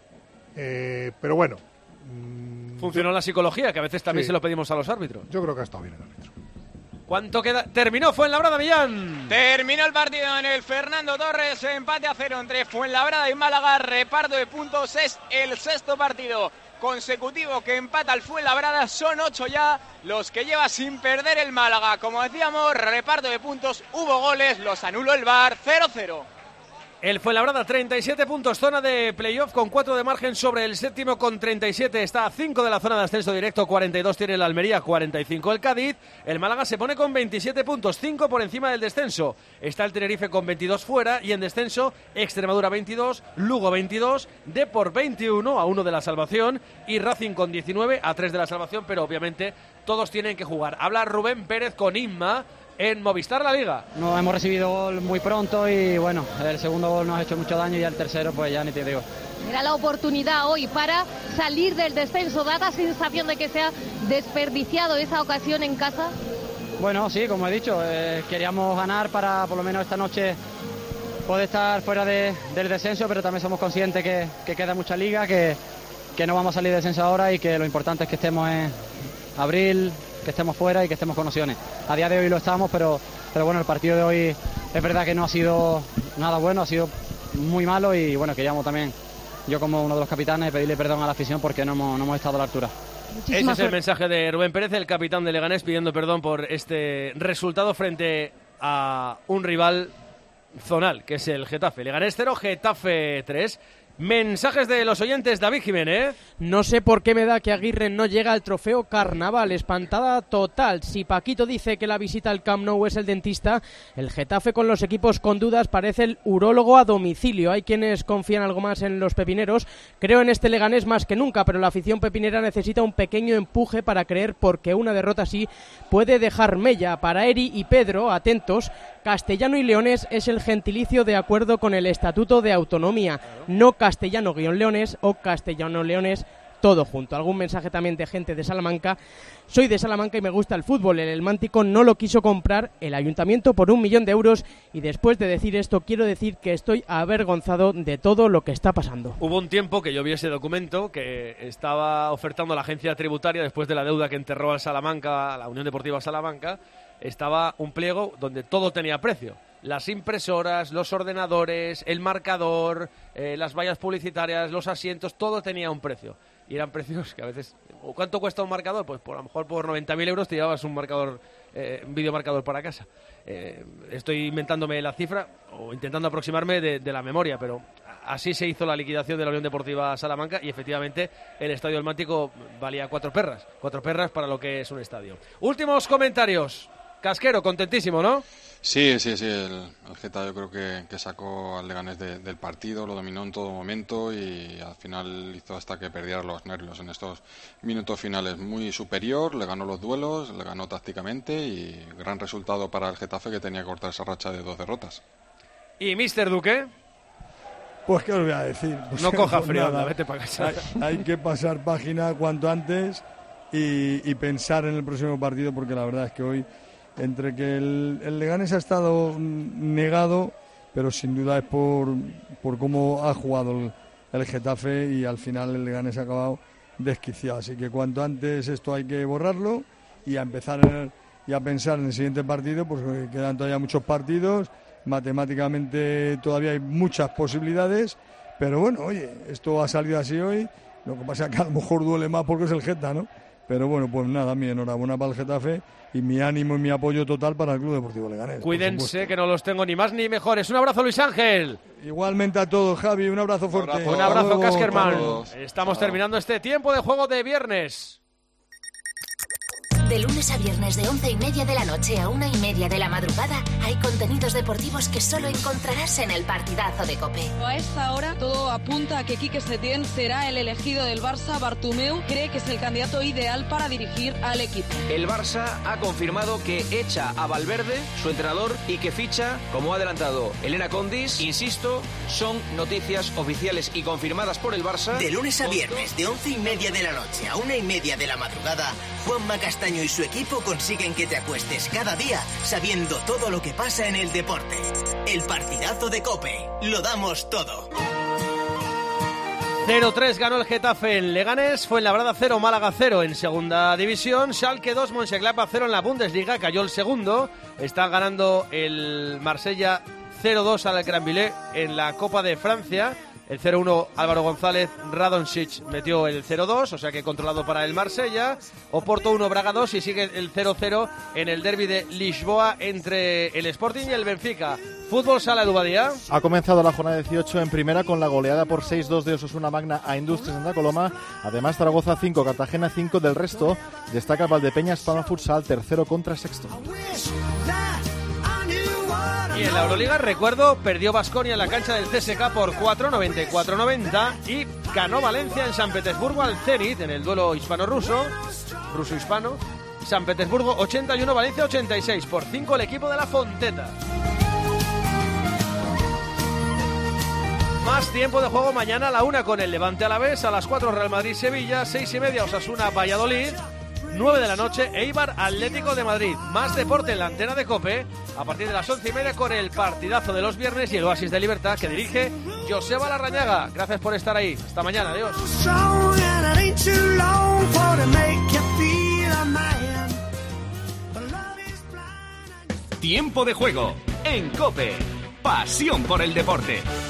Eh, pero bueno. mm, Funcionó la psicología, que a veces también Sí. se lo pedimos a los árbitros. Yo creo que ha estado bien el árbitro. ¿Cuánto queda? Terminó Fuenlabrada, Millán. Terminó el partido en el Fernando Torres, empate a cero entre Fuenlabrada y Málaga, reparto de puntos, es el sexto partido consecutivo que empata el Fuenlabrada, son ocho ya los que lleva sin perder el Málaga. Como decíamos, reparto de puntos, hubo goles, los anuló el V A R, cero cero. El Fuenlabrada, treinta y siete puntos, zona de playoff con cuatro de margen sobre el séptimo con treinta y siete. Está a cinco de la zona de ascenso directo, cuarenta y dos tiene el Almería, cuarenta y cinco el Cádiz. El Málaga se pone con veintisiete puntos, cinco por encima del descenso. Está el Tenerife con veintidós fuera y en descenso Extremadura veintidós, Lugo veintidós, Depor veintiuno a uno de la salvación y Racing con diecinueve a tres de la salvación, pero obviamente todos tienen que jugar. Habla Rubén Pérez con Inma en Movistar La Liga. No hemos recibido gol muy pronto y bueno, el segundo gol nos ha hecho mucho daño y el tercero pues ya ni te digo. Era la oportunidad hoy para salir del descenso. ¿Da la sensación de que se ha desperdiciado esa ocasión en casa? Bueno, sí, como he dicho, eh, queríamos ganar para por lo menos esta noche poder estar fuera de, del descenso, pero también somos conscientes que, que queda mucha liga, que, que no vamos a salir de descenso ahora y que lo importante es que estemos en abril, que estemos fuera y que estemos con opciones. A día de hoy lo estamos, pero, pero bueno, el partido de hoy es verdad que no ha sido nada bueno, ha sido muy malo y bueno, queríamos también, yo como uno de los capitanes, pedirle perdón a la afición porque no hemos, no hemos estado a la altura. Ese es el mensaje de Rubén Pérez, el capitán de Leganés, pidiendo perdón por este resultado frente a un rival zonal, que es el Getafe. Leganés cero, Getafe tres. Mensajes de los oyentes, David Jiménez. No sé por qué me da que Aguirre no llega al trofeo Carnaval. Espantada total. Si Paquito dice que la visita al Camp Nou es el dentista, el Getafe con los equipos con dudas parece el urólogo a domicilio. Hay quienes confían algo más en los pepineros. Creo en este Leganés más que nunca, pero la afición pepinera necesita un pequeño empuje para creer, porque una derrota así puede dejar mella. Para Eri y Pedro, atentos, Castellano y Leones es el gentilicio de acuerdo con el Estatuto de Autonomía, no Castellano-Leones o Castellano-Leones todo junto. Algún mensaje también de gente de Salamanca. Soy de Salamanca y me gusta el fútbol. El Elmántico no lo quiso comprar el ayuntamiento por un millón de euros y después de decir esto quiero decir que estoy avergonzado de todo lo que está pasando. Hubo un tiempo que yo vi ese documento que estaba ofertando la agencia tributaria después de la deuda que enterró al Salamanca, a la Unión Deportiva Salamanca. Estaba un pliego donde todo tenía precio. Las impresoras, los ordenadores, el marcador, eh, las vallas publicitarias, los asientos, todo tenía un precio. Y eran precios que a veces... ¿Cuánto cuesta un marcador? Pues por, a lo mejor por noventa mil euros te llevabas un marcador, eh, un videomarcador para casa. Eh, estoy inventándome la cifra o intentando aproximarme de, de la memoria, pero así se hizo la liquidación de la Unión Deportiva Salamanca y efectivamente el Estadio Elmántico valía cuatro perras. Cuatro perras para lo que es un estadio. Últimos comentarios. Casquero, contentísimo, ¿no? Sí, sí, sí, el, el Geta yo creo que, que sacó al Leganés de, del partido, lo dominó en todo momento y al final hizo hasta que perdiera los nervios en estos minutos finales. Muy superior, le ganó los duelos, le ganó tácticamente y gran resultado para el Getafe, que tenía que cortar esa racha de dos derrotas. ¿Y míster Duque? Pues qué os voy a decir. Pues no coja pues frío, nada, vete para casa. Hay, hay que pasar página cuanto antes y, y pensar en el próximo partido, porque la verdad es que hoy, entre que el, el Leganés ha estado negado, pero sin duda es por, por cómo ha jugado el, el Getafe y al final el Leganés ha acabado desquiciado. Así que cuanto antes esto hay que borrarlo y a empezar en el, y a pensar en el siguiente partido, porque quedan todavía muchos partidos, matemáticamente todavía hay muchas posibilidades, pero bueno, oye, esto ha salido así hoy, lo que pasa es que a lo mejor duele más porque es el Geta, ¿no? Pero bueno, pues nada, mi enhorabuena para el Getafe y mi ánimo y mi apoyo total para el Club Deportivo Leganés. Cuídense, que no los tengo ni más ni mejores. Un abrazo, Luis Ángel. Igualmente a todos, Javi, un abrazo fuerte. Un abrazo, un abrazo Caskerman. Estamos terminando este tiempo de juego de viernes. De lunes a viernes de once y media de la noche a una y media de la madrugada hay contenidos deportivos que solo encontrarás en el Partidazo de COPE. A esta hora todo apunta a que Quique Setién será el elegido del Barça. Bartomeu cree que es el candidato ideal para dirigir al equipo. El Barça ha confirmado que echa a Valverde, su entrenador, y que ficha, como ha adelantado Elena Condis. Insisto, son noticias oficiales y confirmadas por el Barça. De lunes a viernes de once y media de la noche a una y media de la madrugada, Juanma Castaño y su equipo consiguen que te acuestes cada día sabiendo todo lo que pasa en el deporte. El Partidazo de COPE. Lo damos todo. cero tres ganó el Getafe en Leganés, Fuenlabrada cero, Málaga cero en segunda división, Schalke dos, Mönchengladbach cero en la Bundesliga, cayó el segundo, está ganando el Marsella cero dos al Granville en la Copa de Francia. El cero uno Álvaro González, Radonjic metió el cero dos, o sea que controlado para el Marsella. Oporto uno, Braga dos y sigue el cero cero en el derbi de Lisboa entre el Sporting y el Benfica. Fútbol Sala Dubadía. Ha comenzado la jornada dieciocho en primera con la goleada por seis dos de Osasuna Magna a Industrias Santa Coloma. Además Zaragoza cinco, Cartagena cinco. Del resto destaca Valdepeñas Palma Futsal, tercero contra sexto. Y en la Euroliga, recuerdo, perdió Baskonia en la cancha del C S K por cuatro, noventa y cuatro noventa y ganó Valencia en San Petersburgo al Zenit en el duelo hispano-ruso, ruso-hispano, San Petersburgo ochenta y uno, Valencia ochenta y seis. Por cinco el equipo de la Fonteta. Más tiempo de juego mañana a la una con el Levante Alavés, a las cuatro Real Madrid-Sevilla, seis y media Osasuna-Valladolid, nueve de la noche Eibar Atlético de Madrid. Más deporte en la antena de COPE a partir de las once y media con el partidazo de los viernes y el Oasis de Libertad que dirige Joseba Larrañaga. Gracias por estar ahí. Hasta mañana. Adiós. Tiempo de juego en COPE. Pasión por el deporte.